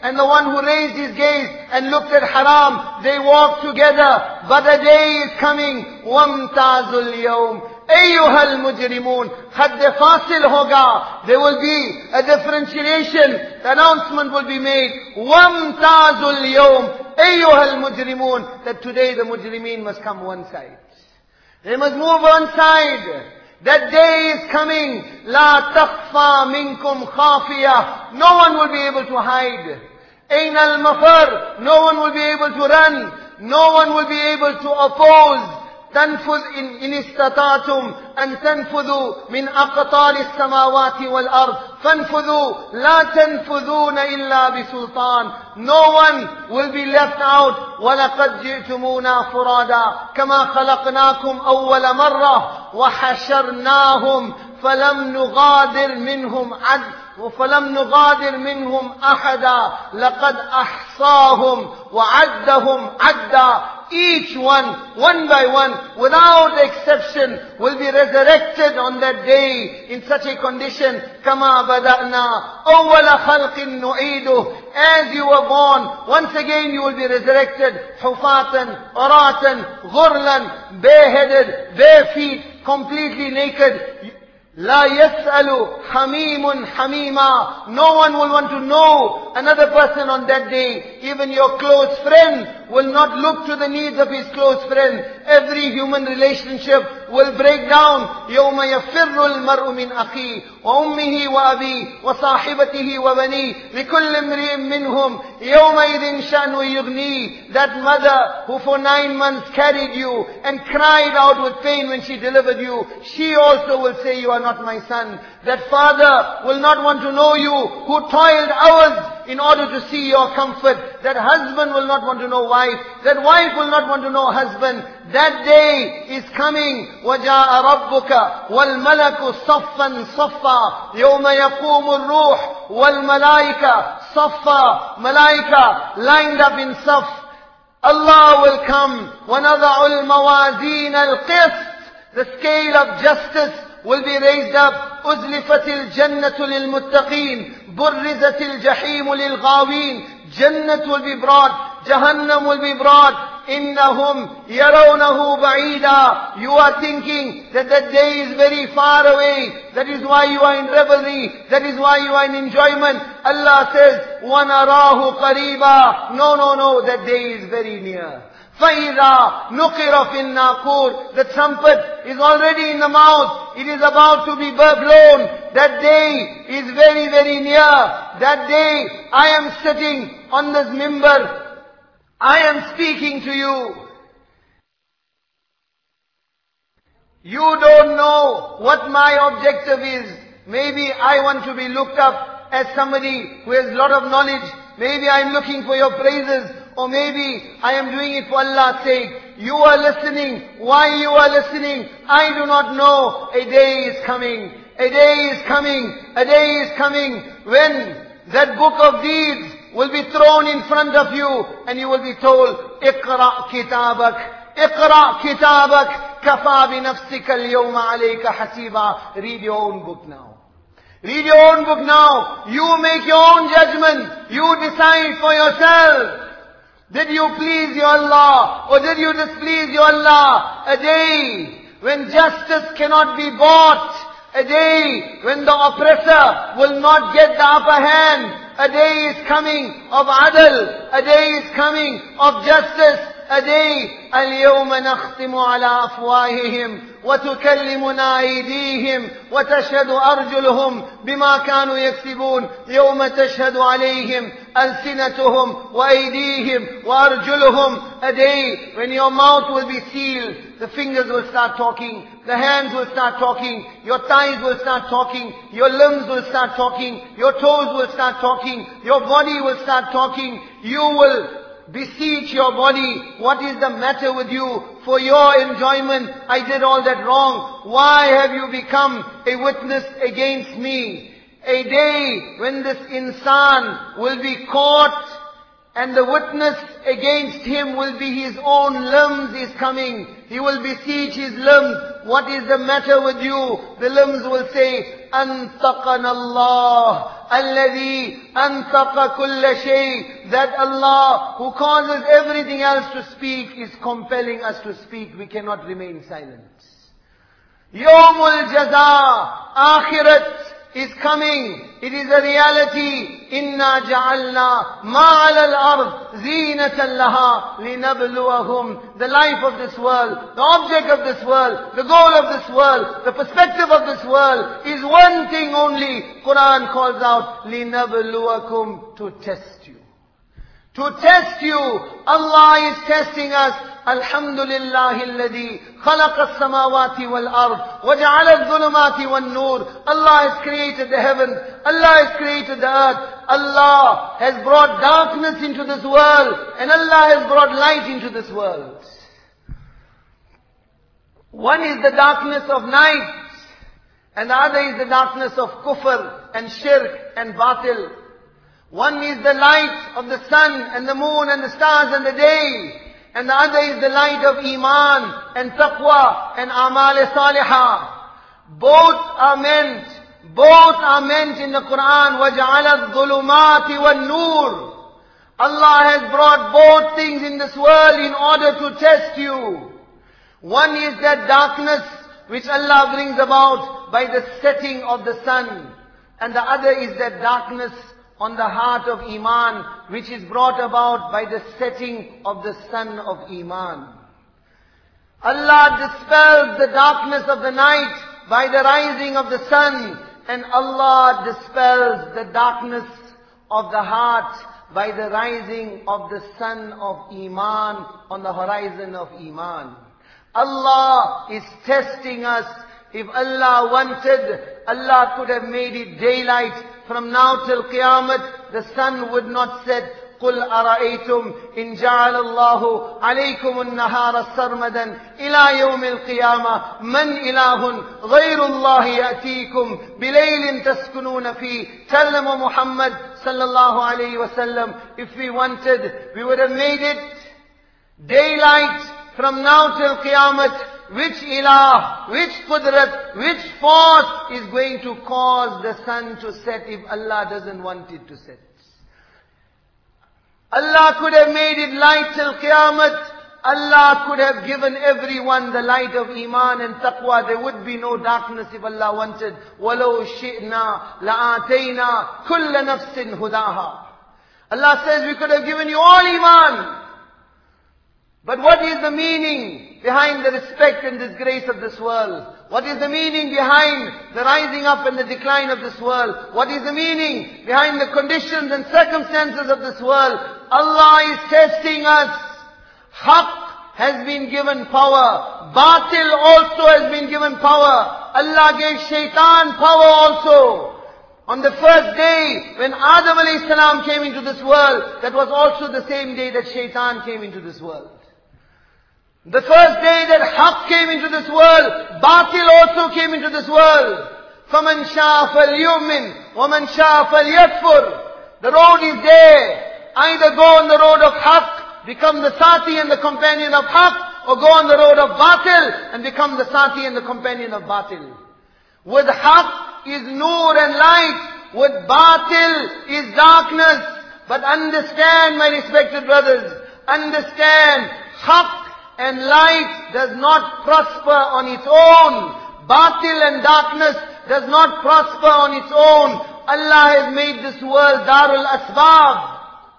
and the one who raised his gaze and looked at haram, they walk together. But a day is coming, وَامْتَازُ الْيَوْمِ أَيُّهَا الْمُجْرِمُونَ Hadd fasil hoga. There will be a differentiation. The announcement will be made. وَامْتَازُ الْيَوْمِ أَيُّهَا الْمُجْرِمُونَ That today the mujrimeen must come one side. They must move one side. That day is coming. لا تخفى منكم خافية. No one will be able to hide. أين المفر? No one will be able to run. No one will be able to oppose. تنفذ إن, إن استطعتم أن تنفذوا من أقطار السماوات والأرض فانفذوا لا تنفذون إلا بسلطان. No one will be left out. وَلَقَدْ جِئْتُمُونَا فُرَادًا كَمَا خَلَقْنَاكُمْ أَوَّلَ مَرَّةٍ وَحَشَرْنَاهُمْ فَلَمْ نُغَادِرْ مِنْهُمْ عَدْ فَلَمْ نُغَادِرْ مِنْهُمْ أَحَدًا لَقَدْ أَحْصَاهُمْ وَعَدَّهُمْ عَدًّا. Each one, one by one, without exception, will be resurrected on that day in such a condition. كَمَا بَدَأْنَا أَوَّلَ خَلْقٍ نُعِيدُهُ As you were born, once again you will be resurrected. حُفَاةً عُرَاةً غُرْلًا Bareheaded, bare feet, completely naked. لا يسأل حميم حميما. No one will want to know another person on that day. Even your close friend will not look to the needs of his close friend. Every human relationship will break down. يوم يفر المرء من أخيه وأمه وأبيه وصاحبته وبنيه لكل امرئ منهم يومئذ شأن يغنيه. That mother who for nine months carried you and cried out with pain when she delivered you, she also will say, you are not my son. That father will not want to know you, who toiled hours in order to see your comfort. That husband will not want to know wife. That wife will not want to know husband. That day is coming. وَجَاءَ رَبُّكَ وَالْمَلَكُ صَفًّا صَفًّا يَوْمَ يَقُومُ الرُّوحُ وَالْمَلَائِكَةُ صَفًّا. Malaika lined up in saf. Allah will come. وَنَضَعُ الْمَوَازِينَ الْقِسْطِ The scale of justice will be raised up. أُزْلِفَتِ الْجَنَّةُ لِلْمُتَّقِينَ بُرِّزَتِ الْجَحِيمُ لِلْغَاوِينَ Jannat will be brought. Jahannam will be brought. إِنَّهُمْ يَرَوْنَهُ بَعِيدًا You are thinking that that day is very far away. That is why you are in revelry. That is why you are in enjoyment. Allah says, وَنَرَاهُ قَرِيبًا No, no, no. That day is very near. فَإِذَا نُقِرَ فِي النَّاقُورِ The trumpet is already in the mouth. It is about to be blown. That day is very, very near. That day, I am sitting on this mimbar. I am speaking to you. You don't know what my objective is. Maybe I want to be looked up as somebody who has a lot of knowledge. Maybe I am looking for your praises. Or maybe I am doing it for Allah's sake. You are listening. Why you are listening, I do not know. A day is coming. A day is coming. A day is coming when that book of deeds will be thrown in front of you and you will be told, اقرأ كتابك اقرأ كتابك كفى بنفسك اليوم عليك حسيبا. Read your own book now. Read your own book now. You make your own judgment. You decide for yourself. Did you please your Allah or did you displease your Allah? A day when justice cannot be bought. A day when the oppressor will not get the upper hand. A day is coming of adl. A day is coming of justice. A day, اليوم نختم على أفواههم وتكلمنا أيديهم وتشهد أرجلهم بما كانوا يكسبون يوم تشهد عليهم ألسنتهم وأيديهم وأرجلهم. A day when your mouth will be sealed, the fingers will start talking, the hands will start talking, your thighs will start talking, your limbs will start talking, your toes will start talking, your body will start talking. You will beseech your body, what is the matter with you? For your enjoyment, I did all that wrong. Why have you become a witness against me? A day when this insan will be caught and the witness against him will be his own limbs is coming. He will beseech his limbs. What is the matter with you? The limbs will say, أنطقنا الله الذي أنطق كل شيء. That Allah who causes everything else to speak is compelling us to speak. We cannot remain silent. Yawmul Jaza, Akhirat is coming. It is a reality. Inna ja'alna ma'ala al-ard zinatan laha linabluwahum. The life of this world, the object of this world, the goal of this world, the perspective of this world is one thing only. Quran calls out, linabluwakum, to test you. To test you. Allah is testing us. الحمد لله الذي خلق السماوات والأرض وجعل الظلمات والنور. Allah has created the heavens. Allah has created the earth. Allah has brought darkness into this world, and Allah has brought light into this world. One is the darkness of night, and the other is the darkness of kufr and shirk and batil. One is the light of the sun and the moon and the stars and the day, and the other is the light of Iman and Taqwa and Amal Salihah. Both are meant, both are meant in the Quran. وَجَعَلَ الظُّلُمَاتِ وَالنُّورِ. Allah has brought both things in this world in order to test you. One is that darkness which Allah brings about by the setting of the sun, and the other is that darkness on the heart of Iman, which is brought about by the setting of the sun of Iman. Allah dispels the darkness of the night by the rising of the sun, and Allah dispels the darkness of the heart by the rising of the sun of Iman on the horizon of Iman. Allah is testing us. If Allah wanted, Allah could have made it daylight. From now till Qiyamah, the sun would not set. قُلْ أَرَأَيْتُمْ إِنْ جَعَلَ اللَّهُ عَلَيْكُمُ النَّهَارَ سَرْمَدًا إِلَى يَوْمِ الْقِيَامَةِ مَنْ إِلَهٌ غَيْرُ اللَّهِ يَأْتِيكُمْ بِلَيْلٍ تَسْكُنُونَ فِيهِ. Tell them, O Muhammad sallallahu alayhi wa sallam, if we wanted, we would have made it daylight from now till Qiyamah. Which ilah, which qudrat, which force is going to cause the sun to set if Allah doesn't want it to set? Allah could have made it light till Qiyamah. Allah could have given everyone the light of Iman and Taqwa. There would be no darkness if Allah wanted. وَلَوْ شِئْنَا لَآتَيْنَا كُلَّ نَفْسٍ هُدَاهَا. Allah says we could have given you all Iman. But what is the meaning behind the respect and disgrace of this world? What is the meaning behind the rising up and the decline of this world? What is the meaning behind the conditions and circumstances of this world? Allah is testing us. Haqq has been given power. Batil also has been given power. Allah gave shaitan power also. On the first day when Adam alayhi salam came into this world, that was also the same day that shaitan came into this world. The first day that Haqq came into this world, Batil also came into this world. فَمَنْ شَاءَ فَلْيُؤْمِنْ وَمَنْ شَاءَ فَلْيَكْفُرْ. The road is there. Either go on the road of Haqq, become the Sati and the companion of Haqq, or go on the road of Batil and become the Sati and the companion of Batil. With Haqq is Noor and light. With Batil is darkness. But understand, my respected brothers, understand, Haqq and light does not prosper on its own. Batil and darkness does not prosper on its own. Allah has made this world Darul Asbab,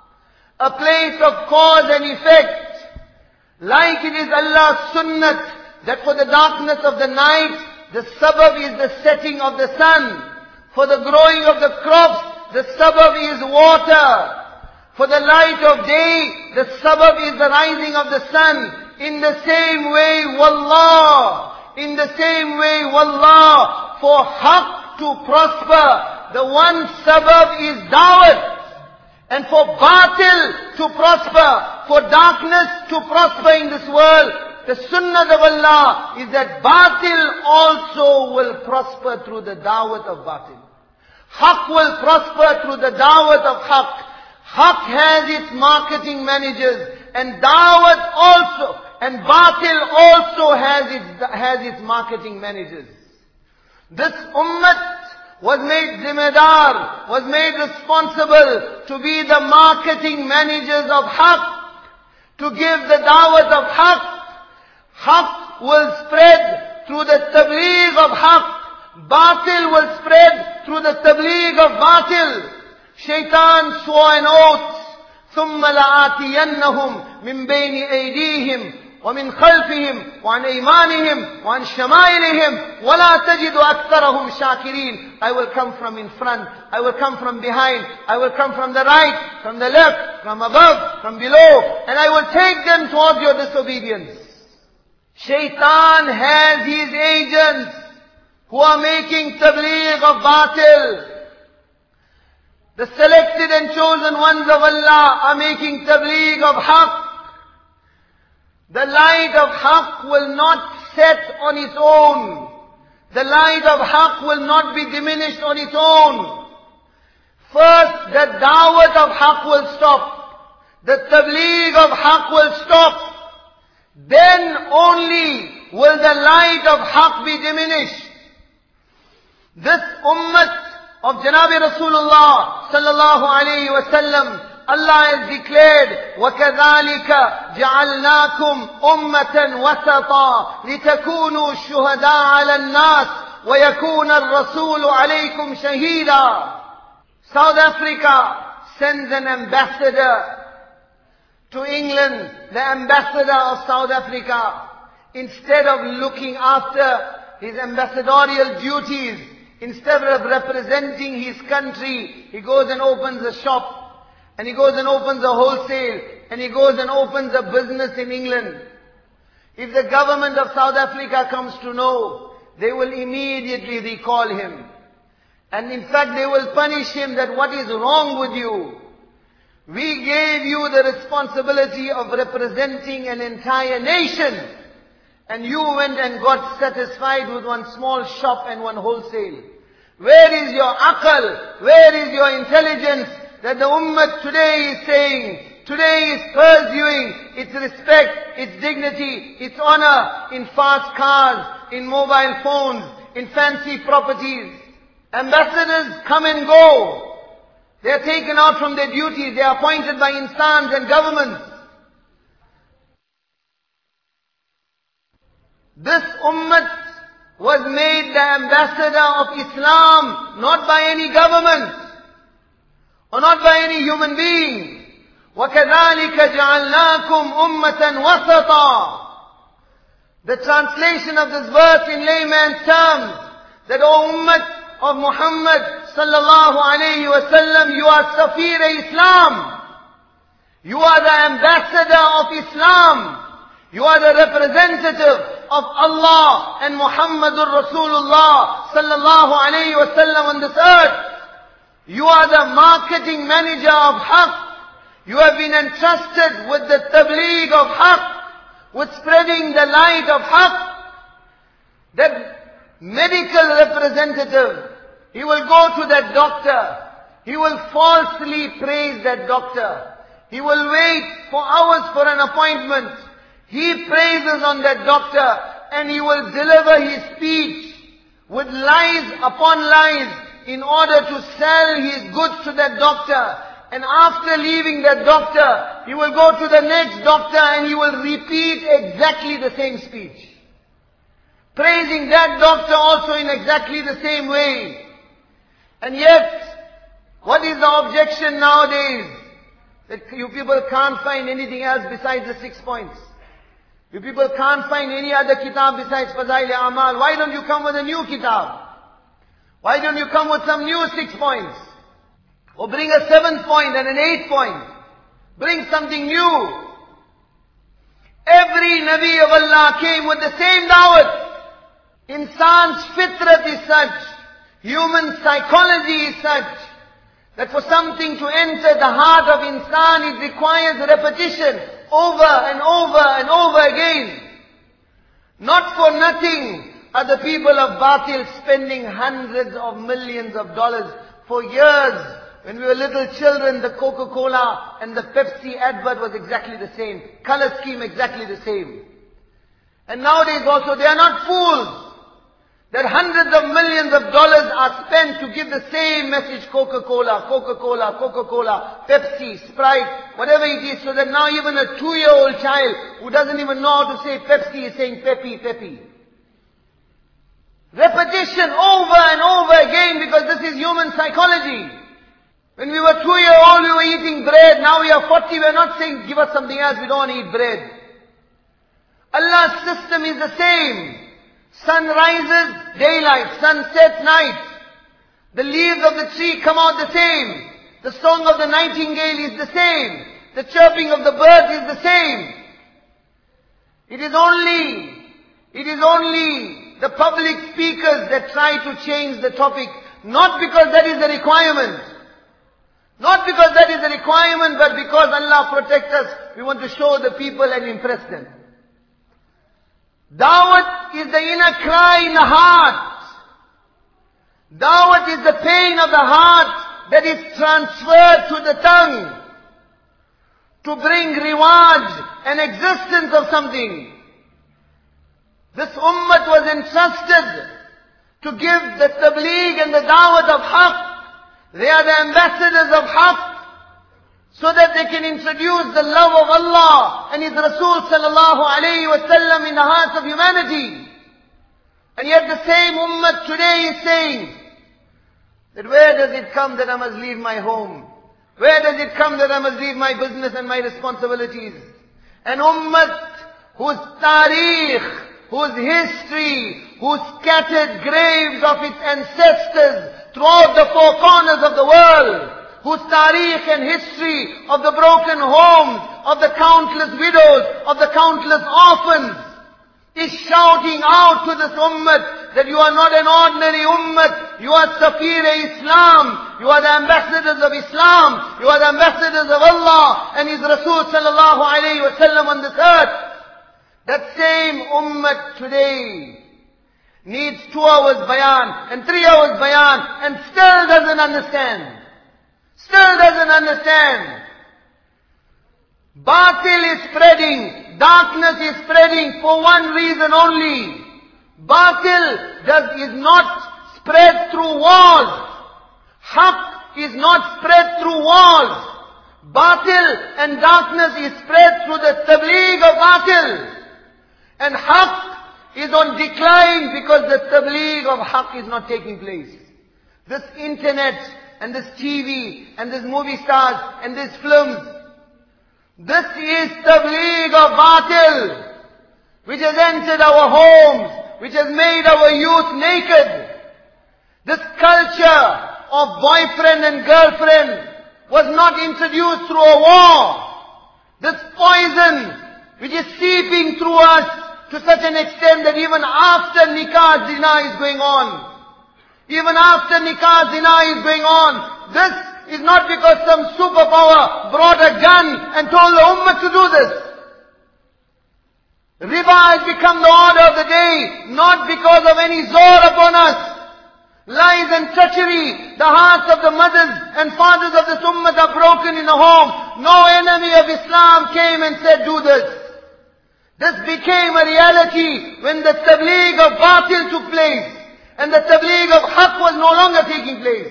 a place of cause and effect. Like it is Allah's sunnat that for the darkness of the night, the sabab is the setting of the sun. For the growing of the crops, the sabab is water. For the light of day, the sabab is the rising of the sun. In the same way, wallah, in the same way, wallah, for haqq to prosper, the one sabab is dawat. And for batil to prosper, for darkness to prosper in this world, the sunnah of Allah is that batil also will prosper through the dawat of batil. Haqq will prosper through the dawat of haqq. Haqq has its marketing managers, and dawat also, and batil also has its, has its marketing managers. This ummah was made zimmedar, was made responsible to be the marketing managers of Haqq, to give the da'wat of Haqq. Haqq will spread through the tabligh of Haqq. Batil will spread through the tabligh of Batil. Shaitan swore an oath. ثُمَّ لَآتِيَنَّهُمْ مِنْ بَيْنِ أَيْدِيهِمْ وَمِنْ خَلْفِهِمْ وَعَنْ أَيْمَانِهِمْ وَعَنْ شَمَائِلِهِمْ وَلَا تَجِدُ أَكْثَرَهُمْ شَاكِرِينَ. I will come from in front, I will come from behind, I will come from the right, from the left, from above, from below, and I will take them towards your disobedience. Shaitan has his agents who are making tabligh of Batil. The selected and chosen ones of Allah are making tabligh of Haqq. The light of Haqq will not set on its own. The light of Haqq will not be diminished on its own. First, the da'wat of Haqq will stop. The tabligh of Haqq will stop. Then only will the light of Haqq be diminished. This ummah of Janabi Rasulullah sallallahu alayhi wa sallam, Allah has declared, وَكَذَلِكَ جَعَلْنَاكُمْ أُمَّةً وَسَطًا لِتَكُونُوا شُهَدَاءَ عَلَى النَّاسِ وَيَكُونَ الرَّسُولُ عَلَيْكُمْ شَهِيدًا. South Africa sends an ambassador to England, the ambassador of South Africa. Instead of looking after his ambassadorial duties, instead of representing his country, he goes and opens a shop. And he goes and opens a wholesale. And he goes and opens a business in England. If the government of South Africa comes to know, they will immediately recall him. And in fact, they will punish him that what is wrong with you? We gave you the responsibility of representing an entire nation. And you went and got satisfied with one small shop and one wholesale. Where is your aql? Where is your intelligence? That the ummah today is saying, today is pursuing its respect, its dignity, its honor in fast cars, in mobile phones, in fancy properties. Ambassadors come and go. They are taken out from their duties. They are appointed by insans and governments. This ummah was made the ambassador of Islam, not by any government, or not by any human being. وَكَذَلِكَ جَعَلْنَاكُمْ أُمَّةً وَسَطًا. The translation of this verse in layman's terms, that O ummah of Muhammad sallallahu alayhi wa sallam, you are Safir Islam. You are the ambassador of Islam. You are the representative of Allah and Muhammadur Rasulullah sallallahu alayhi wa sallam on this earth. You are the marketing manager of Haqq. You have been entrusted with the tabligh of Haqq, with spreading the light of Haqq. That medical representative, he will go to that doctor. He will falsely praise that doctor. He will wait for hours for an appointment. He praises on that doctor and he will deliver his speech with lies upon lies in order to sell his goods to that doctor. And after leaving that doctor, he will go to the next doctor and he will repeat exactly the same speech, praising that doctor also in exactly the same way. And yet, what is the objection nowadays? That you people can't find anything else besides the six points. You people can't find any other kitab besides Fazail Amal. Why don't you come with a new kitab? Why don't you come with some new six points? Or bring a seventh point and an eighth point. Bring something new. Every Nabi of Allah came with the same da'wat. Insan's fitrat is such, human psychology is such, that for something to enter the heart of insan, it requires repetition over and over and over again. Not for nothing are the people of Batil spending hundreds of millions of dollars for years. When we were little children, the Coca-Cola and the Pepsi advert was exactly the same. Color scheme exactly the same. And nowadays also, they are not fools. that hundreds of millions of dollars are spent to give the same message, Coca-Cola, Coca-Cola, Coca-Cola, Pepsi, Sprite, whatever it is, so that now even a two-year-old child who doesn't even know how to say Pepsi is saying Peppy, Peppy. Repetition over and over again, because this is human psychology. When we were two years old, we were eating bread. Now we are forty, we are not saying, give us something else, we don't want to eat bread. Allah's system is the same. Sun rises, daylight. Sun sets, night. The leaves of the tree come out the same. The song of the nightingale is the same. The chirping of the birds is the same. It is only, it is only the public speakers that try to change the topic, not because that is the requirement. Not because that is the requirement, but because Allah protects us. We want to show the people and impress them. Dawat is the inner cry in the heart. Dawat is the pain of the heart that is transferred to the tongue to bring riwaj and existence of something. This ummah was entrusted to give the tabligh and the dawat of haqq. They are the ambassadors of haqq, so that they can introduce the love of Allah and His Rasul sallallahu alayhi wa sallam in the hearts of humanity. And yet the same ummah today is saying that where does it come that I must leave my home? Where does it come that I must leave my business and my responsibilities? An ummah whose tariq, whose history, whose scattered graves of its ancestors throughout the four corners of the world, whose tariq and history of the broken homes, of the countless widows, of the countless orphans, is shouting out to this ummah that you are not an ordinary ummah, you are Safir Islam, you are the ambassadors of Islam, you are the ambassadors of Allah and His Rasul sallallahu alayhi wa sallam on this earth. That same ummah today needs two hours bayan and three hours bayan and still doesn't understand. Still doesn't understand. Batil is spreading. Darkness is spreading for one reason only. Batil does, is not spread through walls. Haqq is not spread through walls. Batil and darkness is spread through the tabligh of batil. And haqq is on decline because the tabligh of haqq is not taking place. This internet and this T V and this movie stars and this films, this is tabligh of batil, which has entered our homes, which has made our youth naked. This culture of boyfriend and girlfriend was not introduced through a war. This poison which is seeping through us to such an extent that even after nikah zina is going on, even after nikah zina is going on, this is not because some superpower brought a gun and told the ummah to do this. Riba has become the order of the day, not because of any zor upon us. Lies and treachery, the hearts of the mothers and fathers of this ummah are broken in the home. No enemy of Islam came and said, do this. This became a reality when the tabligh of batil took place and the tabligh of haqq was no longer taking place.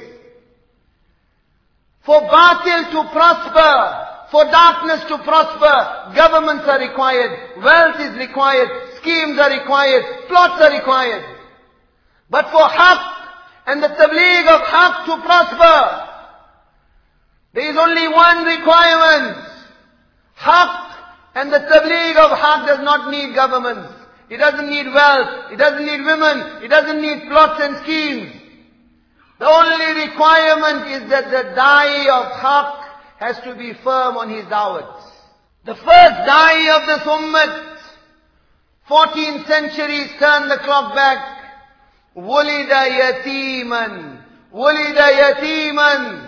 For batil to prosper, for darkness to prosper, governments are required, wealth is required, schemes are required, plots are required. But for haqq and the tabligh of haqq to prosper, there is only one requirement. Haqq and the tabligh of haqq does not need governments. It doesn't need wealth. It doesn't need women. It doesn't need plots and schemes. The only requirement is that the da'i of haqq has to be firm on his da'wat. The first da'i of this ummah, fourteen centuries, turn the clock back. Wulida yatiman. Wulida yatiman.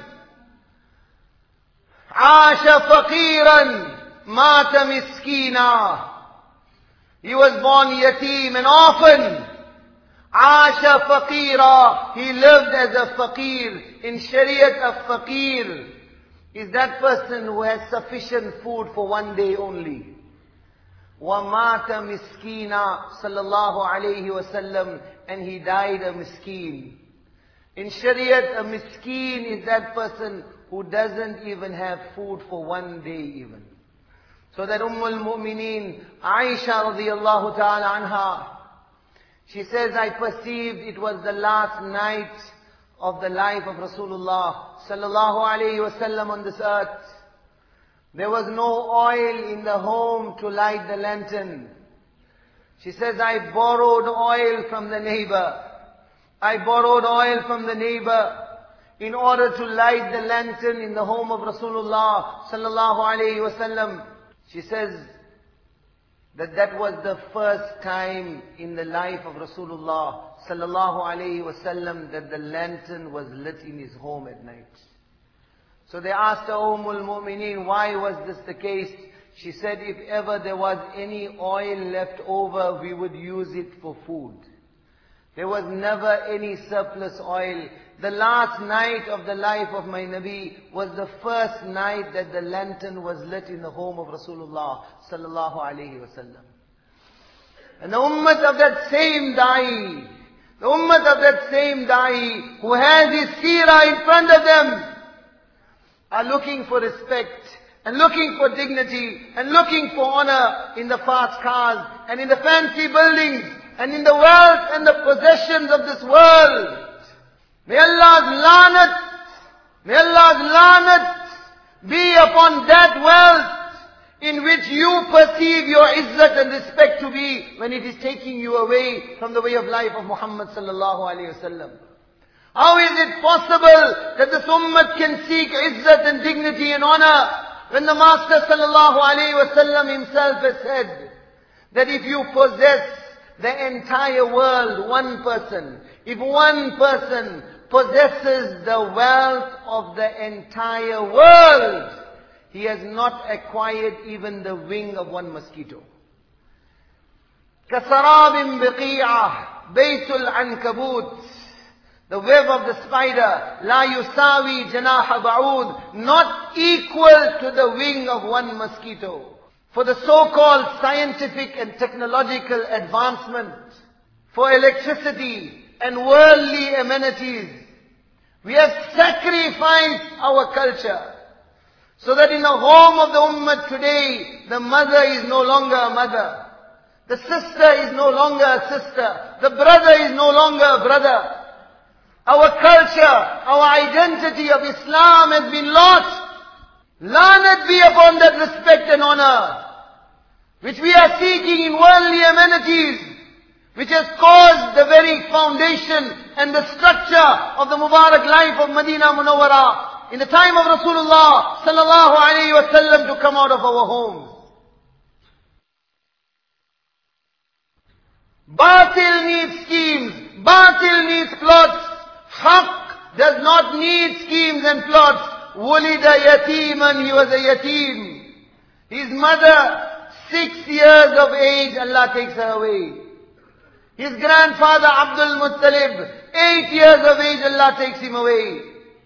Asha faqiran. Mata miskina. He was born yatim, an orphan. Asha faqira. He lived as a faqir. In Shariat, a faqir is that person who has sufficient food for one day only. Wa mata miskina, sallallahu alayhi wa sallam. and he died a miskeen. In Shariat, a miskeen is that person who doesn't even have food for one day even. So that Umm al-Mu'mineen, Aisha radiyallahu ta'ala anha, she says, I perceived it was the last night of the life of Rasulullah sallallahu alayhi wasallam on this earth. There was no oil in the home to light the lantern. She says, I borrowed oil from the neighbor. I borrowed oil from the neighbor in order to light the lantern in the home of Rasulullah sallallahu alayhi wasallam. She says that that was the first time in the life of Rasulullah sallallahu alayhi wasallam that the lantern was lit in his home at night. So they asked her, Umm al-Mu'mineen, why was this the case? She said, if ever there was any oil left over, we would use it for food. There was never any surplus oil. The last night of the life of my Nabi was the first night that the lantern was lit in the home of Rasulullah sallallahu alayhi wasallam. And the ummah of that same da'i, the ummah of that same da'i who has his seerah in front of them, are looking for respect and looking for dignity and looking for honor in the fast cars and in the fancy buildings and in the wealth and the possessions of this world. May Allah's lanat, may Allah's lanat be upon that wealth in which you perceive your izzat and respect to be when it is taking you away from the way of life of Muhammad sallallahu alayhi wasallam. How is it possible that this ummah can seek izzat and dignity and honor when the Master sallallahu alayhi wasallam himself has said that if you possess the entire world, one person, if one person possesses the wealth of the entire world, he has not acquired even the wing of one mosquito. كَسَرَابٍ بِقِيعَةٍ بَيْتُ الْعَنْكَبُوتِ, the web of the spider, la yusawi janaha ba'ud, not equal to the wing of one mosquito. For the so-called scientific and technological advancement, for electricity and worldly amenities, we have sacrificed our culture. So that in the home of the ummah today, the mother is no longer a mother. The sister is no longer a sister. The brother is no longer a brother. Our culture, our identity of Islam has been lost. Lanat be upon that respect and honor, which we are seeking in worldly amenities, which has caused the very foundation and the structure of the Mubarak life of Medina Munawwara in the time of Rasulullah sallallahu alayhi wa sallam to come out of our homes. Batil needs schemes, Batil needs plots. Haqq does not need schemes and plots. Wulida yatiman, he was a yatim. His mother, six years of age, Allah takes her away. His grandfather Abdul Muttalib, eight years of age, Allah takes him away.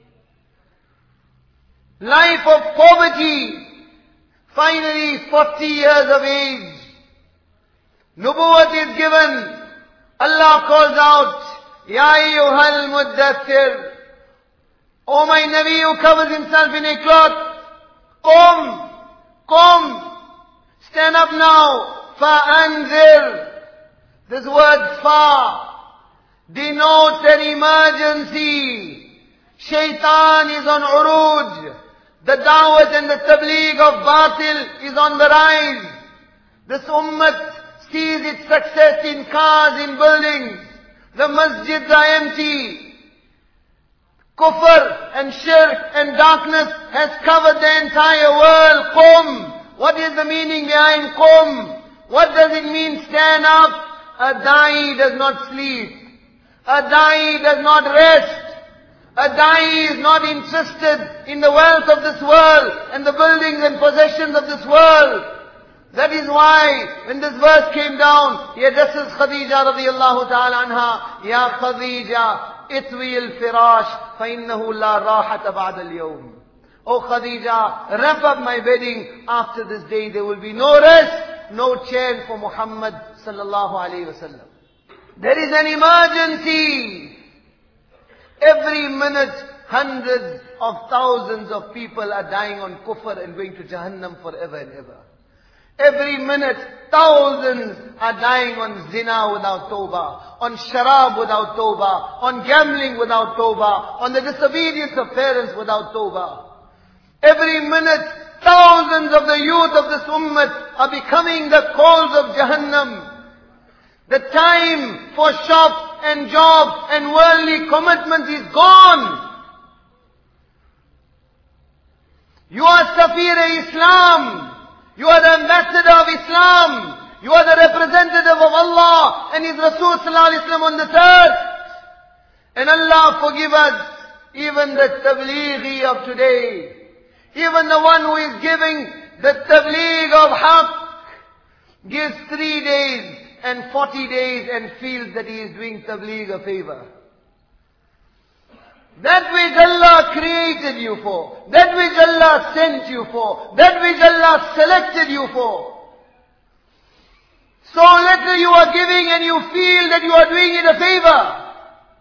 Life of poverty, finally forty years of age. Nubuwwat is given. Allah calls out, Ya ayyuhal muddathir. O my Nabi who covers himself in a cloth, Qum, Qum, stand up now, Fa'anzir. This word fa denotes an emergency. Shaitan is on uruj. The da'wat and the tabligh of batil is on the rise. This ummah sees its success in cars, in buildings. The masjids are empty. Kufr and shirk and darkness has covered the entire world. Qum. What is the meaning behind Qum? What does it mean stand up? A da'i does not sleep. A da'i does not rest. A da'i is not interested in the wealth of this world and the buildings and possessions of this world. That is why when this verse came down, he addresses Khadija radiyallahu ta'ala anha, Ya Khadija, itwi al-firash, fa innahu la rahata ba'da al-yawm. Oh Khadija, wrap up my bedding. After this day there will be no rest, no chain for Muhammad sallallahu alayhi wa sallam. There is an emergency. Every minute, hundreds of thousands of people are dying on kufr and going to Jahannam forever and ever. Every minute, thousands are dying on zina without tawbah, on sharab without tawbah, on gambling without tawbah, on the disobedience of parents without tawbah. Every minute, thousands of the youth of this ummah are becoming the coals of Jahannam. The time for shop and job and worldly commitments is gone. You are Safir-e-Islam. You are the ambassador of Islam. You are the representative of Allah and His Rasul sallallahu alaihi wasallam on this earth. And Allah forgive us, even the tablighi of today. Even the one who is giving the tabligh of haqq gives three days and forty days and feels that he is doing tabligh a favor. That which Allah created you for, that which Allah sent you for, that which Allah selected you for. So little you are giving and you feel that you are doing it a favor.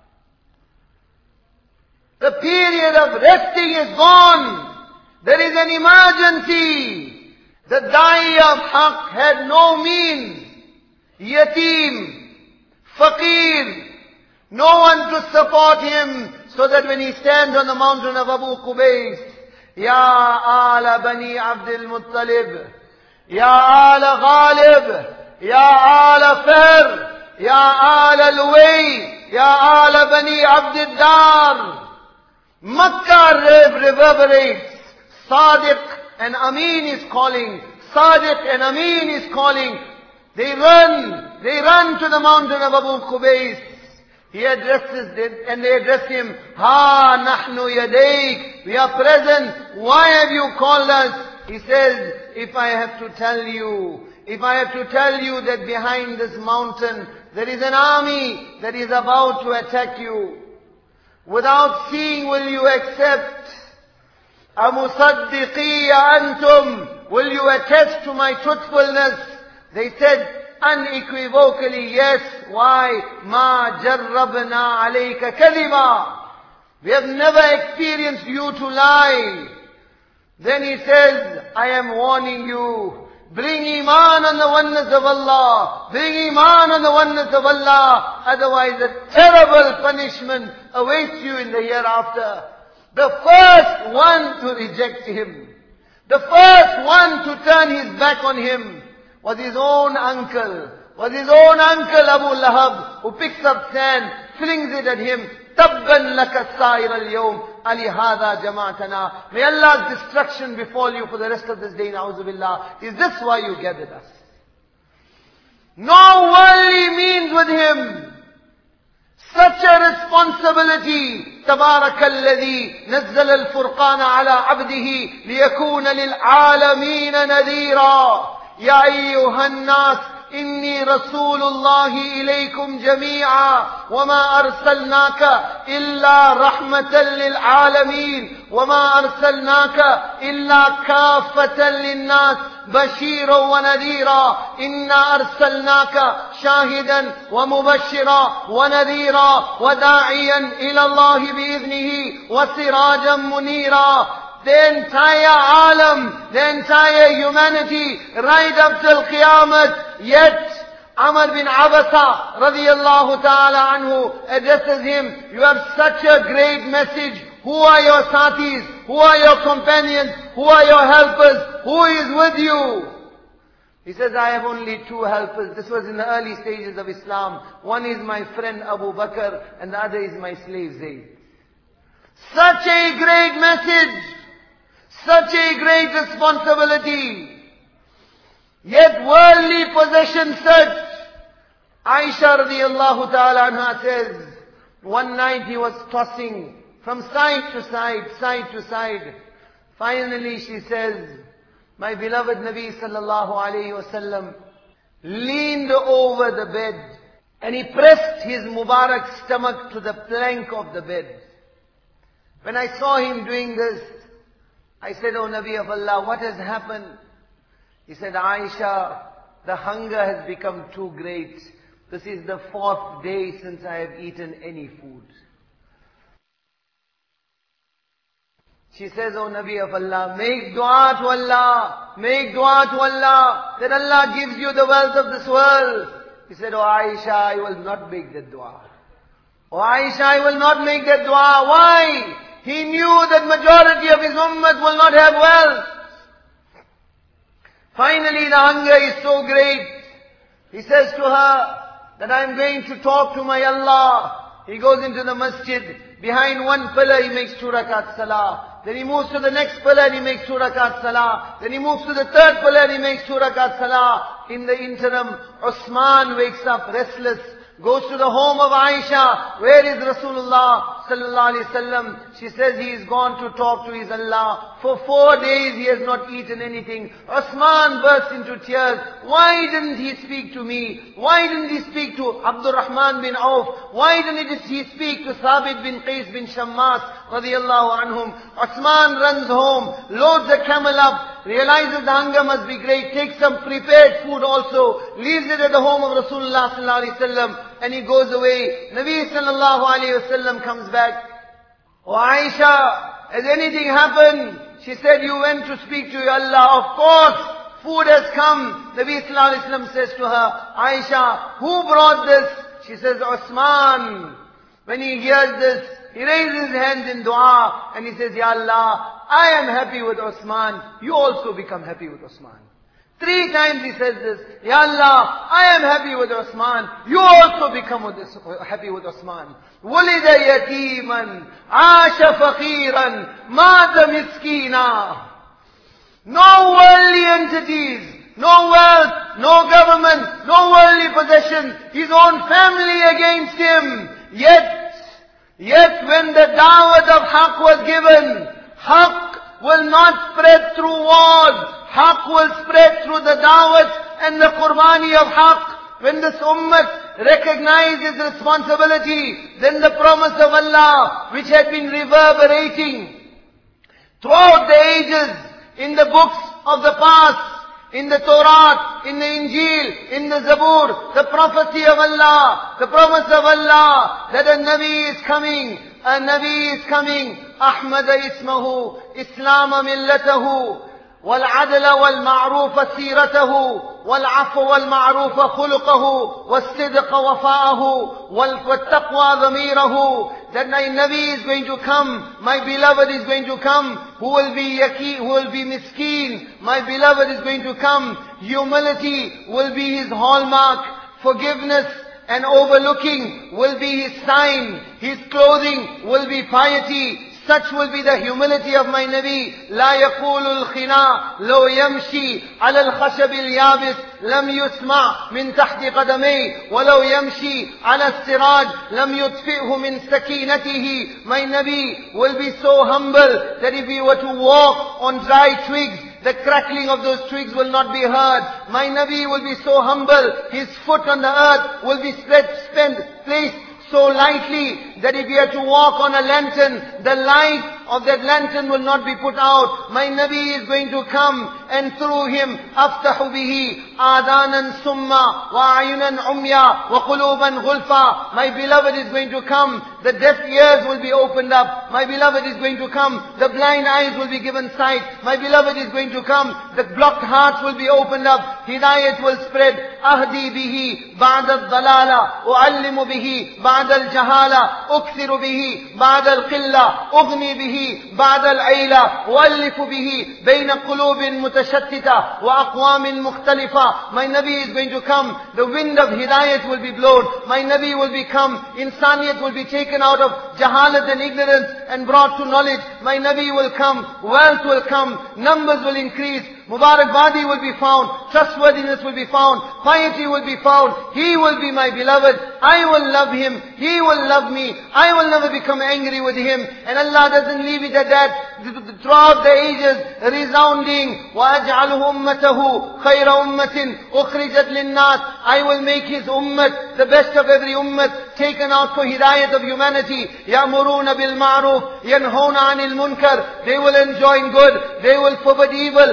The period of resting is gone. There is an emergency. The Da'i of Haqq had no means. Yatim, Faqir, no one to support him, so that when he stands on the mountain of Abu Qubais, Ya ala Bani Abdul Muttalib, Ya ala Ghalib, Ya ala Fir, Ya ala Luway, Ya ala Bani Abdul Dar. Makkah reverberates. Sadiq and Amin is calling. Sadiq and Amin is calling. They run, they run to the mountain of Abu Qubais. He addresses them and they address him, Ha nahnu yadayk, we are present, why have you called us? He says, if I have to tell you, if I have to tell you that behind this mountain there is an army that is about to attack you, without seeing will you accept? Amusaddiqi antum, will you attest to my truthfulness? They said, unequivocally, yes. Why? Ma jarrabna alayka kadhiba. We have never experienced you to lie. Then he says, I am warning you. Bring iman on the oneness of Allah. Bring iman on the oneness of Allah. Otherwise a terrible punishment awaits you in the hereafter. The first one to reject him, the first one to turn his back on him, was his own uncle, was his own uncle Abu Lahab, who picks up sand, flings it at him. Tabban laka sa'ir al-yawm, ali hadha jama'atana. May Allah's destruction befall you for the rest of this day, na'udhu billah. Is this why you gathered us? No worldly means with him. Such a responsibility. تبارك الذي نزل الفرقان على عبده ليكون للعالمين نذيرا. يا أيها الناس إني رسول الله إليكم جميعا وما أرسلناك إلا رحمة للعالمين وما أرسلناك إلا كافة للناس بشيرا ونذيرا إنا أرسلناك شاهدا ومبشرا ونذيرا وداعيا إلى الله بإذنه وسراجا منيرا. The entire alam, the entire humanity, right up till Qiyamah. Yet, Amr bin Abasa, radiyallahu ta'ala anhu, addresses him, you have such a great message. Who are your satis? Who are your companions? Who are your helpers? Who is with you? He says, I have only two helpers. This was in the early stages of Islam. One is my friend Abu Bakr, and the other is my slave Zayd. Such a great message. Such a great responsibility. Yet worldly possession search. Aisha radiallahu ta'ala anha says, one night he was tossing from side to side, side to side. Finally she says, my beloved Nabi sallallahu alayhi wasallam leaned over the bed and he pressed his Mubarak stomach to the plank of the bed. When I saw him doing this, I said, O Nabi of Allah, what has happened? He said, Aisha, the hunger has become too great. This is the fourth day since I have eaten any food. She says, O Nabi of Allah, make dua to Allah, make dua to Allah, that Allah gives you the wealth of this world. He said, O Aisha, I will not make that dua. O Aisha, I will not make that dua. Why? He knew that majority of his ummah will not have wealth. Finally, the hunger is so great. He says to her that I am going to talk to my Allah. He goes into the masjid. Behind one pillar, he makes two rakat salah. Then he moves to the next pillar and he makes two rakat salah. Then he moves to the third pillar and he makes two rakat salah. In the interim, Usman wakes up restless, goes to the home of Aisha. Where is Rasulullah sallallahu alaihi wasallam? She says he is gone to talk to his Allah. For four days he has not eaten anything. Usman burst into tears. Why didn't he speak to me? Why didn't he speak to Abdul Rahman bin Auf? Why didn't he speak to Thabit bin Qais bin Shammas radiyallahu anhum? Usman runs home, loads the camel up, realizes the hunger must be great, takes some prepared food also, leaves it at the home of Rasulullah sallallahu alaihi wasallam, and he goes away. Nabi sallallahu alaihi wasallam comes back. Oh Aisha, has anything happened? She said, you went to speak to your Allah. Of course, food has come. Nabi sallallahu alaihi wasallam says to her, Aisha, who brought this? She says, Usman. When he hears this, he raises his hands in dua and he says, Ya Allah, I am happy with Usman. You also become happy with Usman. Three times he says this, Ya Allah, I am happy with Usman. You also become with this, happy with Usman. وَلِدَ يَتِيمًا عَاشَ فَقِيرًا مَاتَ مِسْكِينًا. No worldly entities, no wealth, no government, no worldly possessions, his own family against him. Yet, yet when the da'wat of Haqq was given, Haqq will not spread through wars. Haqq will spread through the da'wat and the qurbani of Haqq. When this ummah recognized its responsibility, then the promise of Allah, which had been reverberating throughout the ages, in the books of the past, in the Torah, in the Injil, in the Zabur, the prophecy of Allah, the promise of Allah, that a Nabi is coming, a Nabi is coming, Ahmad ismahu, Islam millatahu, والعدل والمعروف سيرته والعفو والمعروف خلقه والصدق وفاءه والتقوى ضميره. That my Nabi is going to come, my beloved is going to come, who will be yaqeen, who will be miskeen. My beloved is going to come. Humility will be his hallmark. Forgiveness and overlooking will be his sign. His clothing will be piety. Such will be the humility of my Nabi. لا يقول الخنا لو يمشي على الخشب اليابس لم يسمع من تحت قدميه ولو يمشي على السراج لم يطفئه من سكينته. My Nabi will be so humble that if he were to walk on dry twigs, the crackling of those twigs will not be heard. My Nabi will be so humble, his foot on the earth will be spread, spent, placed so lightly that if he had to walk on a lantern, the light of that lantern will not be put out. My Nabi is going to come, and through him, أَفْتَحُ بِهِ آذَانًا سُمَّا وَأَعْيُنًا عُمْيًا وَقُلُوبًا غُلْفًا. My beloved is going to come, the deaf ears will be opened up. My beloved is going to come, the blind eyes will be given sight. My beloved is going to come, the blocked hearts will be opened up. Hidayat will spread. أَهْدِي بِهِ بَعْدَ الضَّلَالَةِ أُعَلِّمُ بِهِ بَعْدَ الْجَهَالَةِ أُكْثِرُ بِهِ بَعْدَ الْقِلَّةِ أُغْنِي بِهِ بعد العيلة وألف به بين قلوب متشتتة وأقوام مختلفة. My Nabi is going to come. The wind of Hidayat will be blown. My Nabi will become. Insaniyat will be taken out of jahalat and ignorance and brought to knowledge. My Nabi will come. Wealth will come. Numbers will increase. Mubarak Badi will be found. Trustworthiness will be found. Piety will be found. He will be my beloved. I will love him. He will love me. I will never become angry with him. And Allah doesn't leave it at that. Throughout the ages, resounding, وَأَجْعَلُهُ أُمَّتَهُ خَيْرَ أُمَّةٍ أُخْرِجَتْ لِلنَّاسِ. I will make his ummah the best of every ummah, taken out for hidayat of humanity. يَأْمُرُونَ بِالْمَعْرُوفِ يَنْهَوْنَ عَنِ الْمُنْكَرِ. They will enjoin good. They will forbid evil.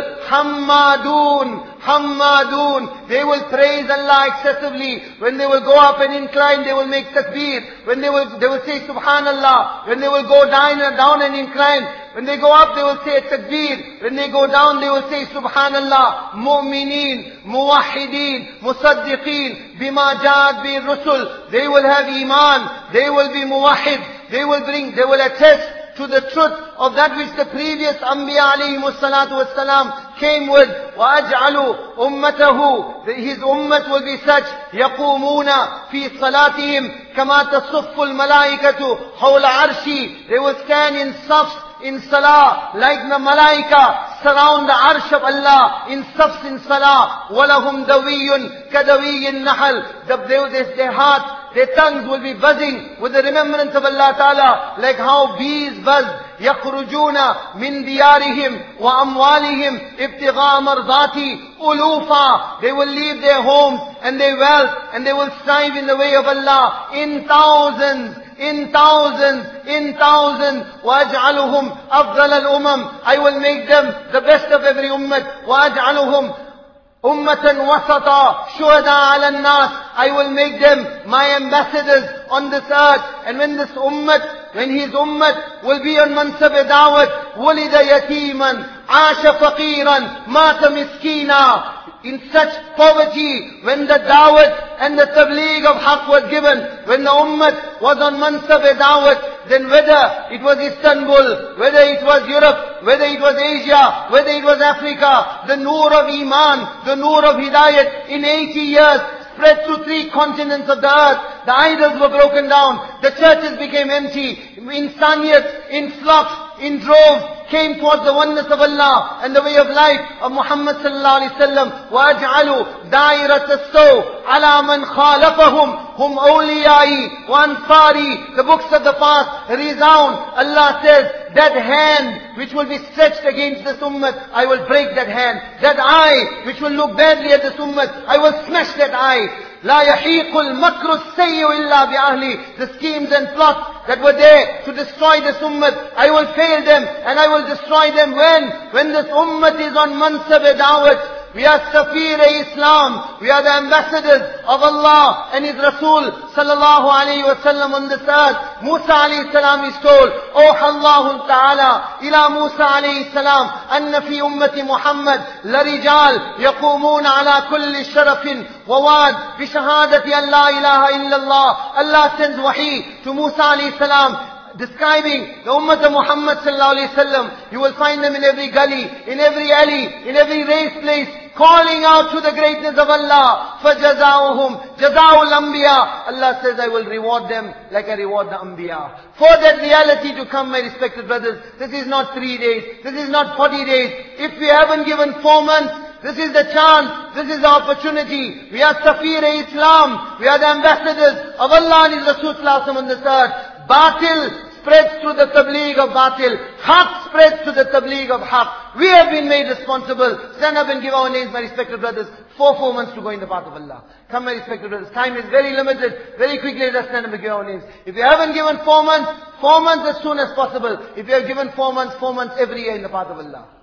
Hammadun, Hammadun. They will praise Allah excessively. When they will go up and incline, they will make takbir. When they will, they will say Subhanallah. When they will go down and down and incline, when they go up, they will say takbir. When they go down, they will say Subhanallah. Mu'mineen, Muwahideen, Musaddiqeen, Bima Ja'at bi Rusul. They will have Iman. They will be Muwahid. They will bring, they will attest to the truth of that which the previous Anbiya alayhimus salatu wassalam came with. وَأَجْعَلُوا أُمَّتَهُ. His ummat will be such. يَقُومُونَ فِي صَلَاتِهِمْ كَمَا تَصُفُّ الْمَلَائِكَةُ حَوْلَ عَرْشِي. They will stand in safs, in salah, like the malaika surround the arsh of Allah, in safs in salah. وَلَهُمْ دَوِيٌّ كَدَوِيِّ النَّحَلِ. Their heart, their tongues will be buzzing with the remembrance of Allah Ta'ala, like how bees buzz. يَخْرُجُونَ مِنْ دِيَارِهِمْ وَأَمْوَالِهِمْ ابْتِغَاءَ مَرْضَاتِ أُلُوفًا. They will leave their homes and their wealth and they will strive in the way of Allah in thousands, in thousands, in thousands. وَأَجْعَلُهُمْ أَفْضَلَ الْأُمَمِ. I will make them the best of every ummah. وَأَجْعَلُهُمْ ummatan wasata shuhada ala nas. I will make them my ambassadors on this earth. And when this ummat, when his ummat will be on mansab da'wat, wulida yatiman, asha faqiran, mata miskina. In such poverty, when the da'wat and the tabligh of haqq was given, when the ummat was on mansab da'wat, then whether it was Istanbul, whether it was Europe, whether it was Asia, whether it was Africa, the nur of Iman, the nur of Hidayat, in eighty years, spread through three continents of the earth. The idols were broken down. The churches became empty. In saniyat, in flocks, in droves, came towards the oneness of Allah and the way of life of Muhammad sallallahu alaihi wasallam. وَأَجْعَلُوا دَائِرَةَ السَّوْءِ عَلَى مَنْ خَالَفَهُمْ هُمْ أَوْلِيَائِي وَأَنصَارِي. The books of the past resound. Allah says, that hand which will be stretched against this ummah, I will break that hand. That eye which will look badly at this ummah, I will smash that eye. لا يحيق المكر السيء إلا بأهله. The schemes and plots that were there to destroy this ummah, I will fail them and I will destroy them. When? When this ummah is on mansab da'wat. We are Safir Islam. We are the ambassadors of Allah and His Rasul sallallahu alayhi wa sallam on this earth. Musa alayhi salam is told, أوحى الله تعالى إلى موسى عليه السلام أن في أمة محمد لرجال يقومون على كل شرف وواد بشهادة أن لا إله إلا الله. Allah sends wahi to Musa alayhi salam, describing the ummah of Muhammad sallallahu alayhi wa sallam. You will find them in every gully, in every alley, in every race place, calling out to the greatness of Allah. فَجَزَاؤُهُمْ جَزَاءُ الْأَنْبِيَاءِ. Allah says, I will reward them like I reward the Anbiya. For that reality to come, my respected brothers, this is not three days, this is not forty days. If we haven't given four months, this is the chance, this is the opportunity. We are Safir Islam, we are the ambassadors of Allah and His Rasul on this earth. Batil spreads through the tabligh of batil. Haqq spreads to the tabligh of haqq. We have been made responsible. Stand up and give our names, my respected brothers. Four, four months to go in the path of Allah. Come, my respected brothers. Time is very limited. Very quickly, let us stand up and give our names. If you haven't given four months, four months as soon as possible. If you have given four months, four months every year in the path of Allah.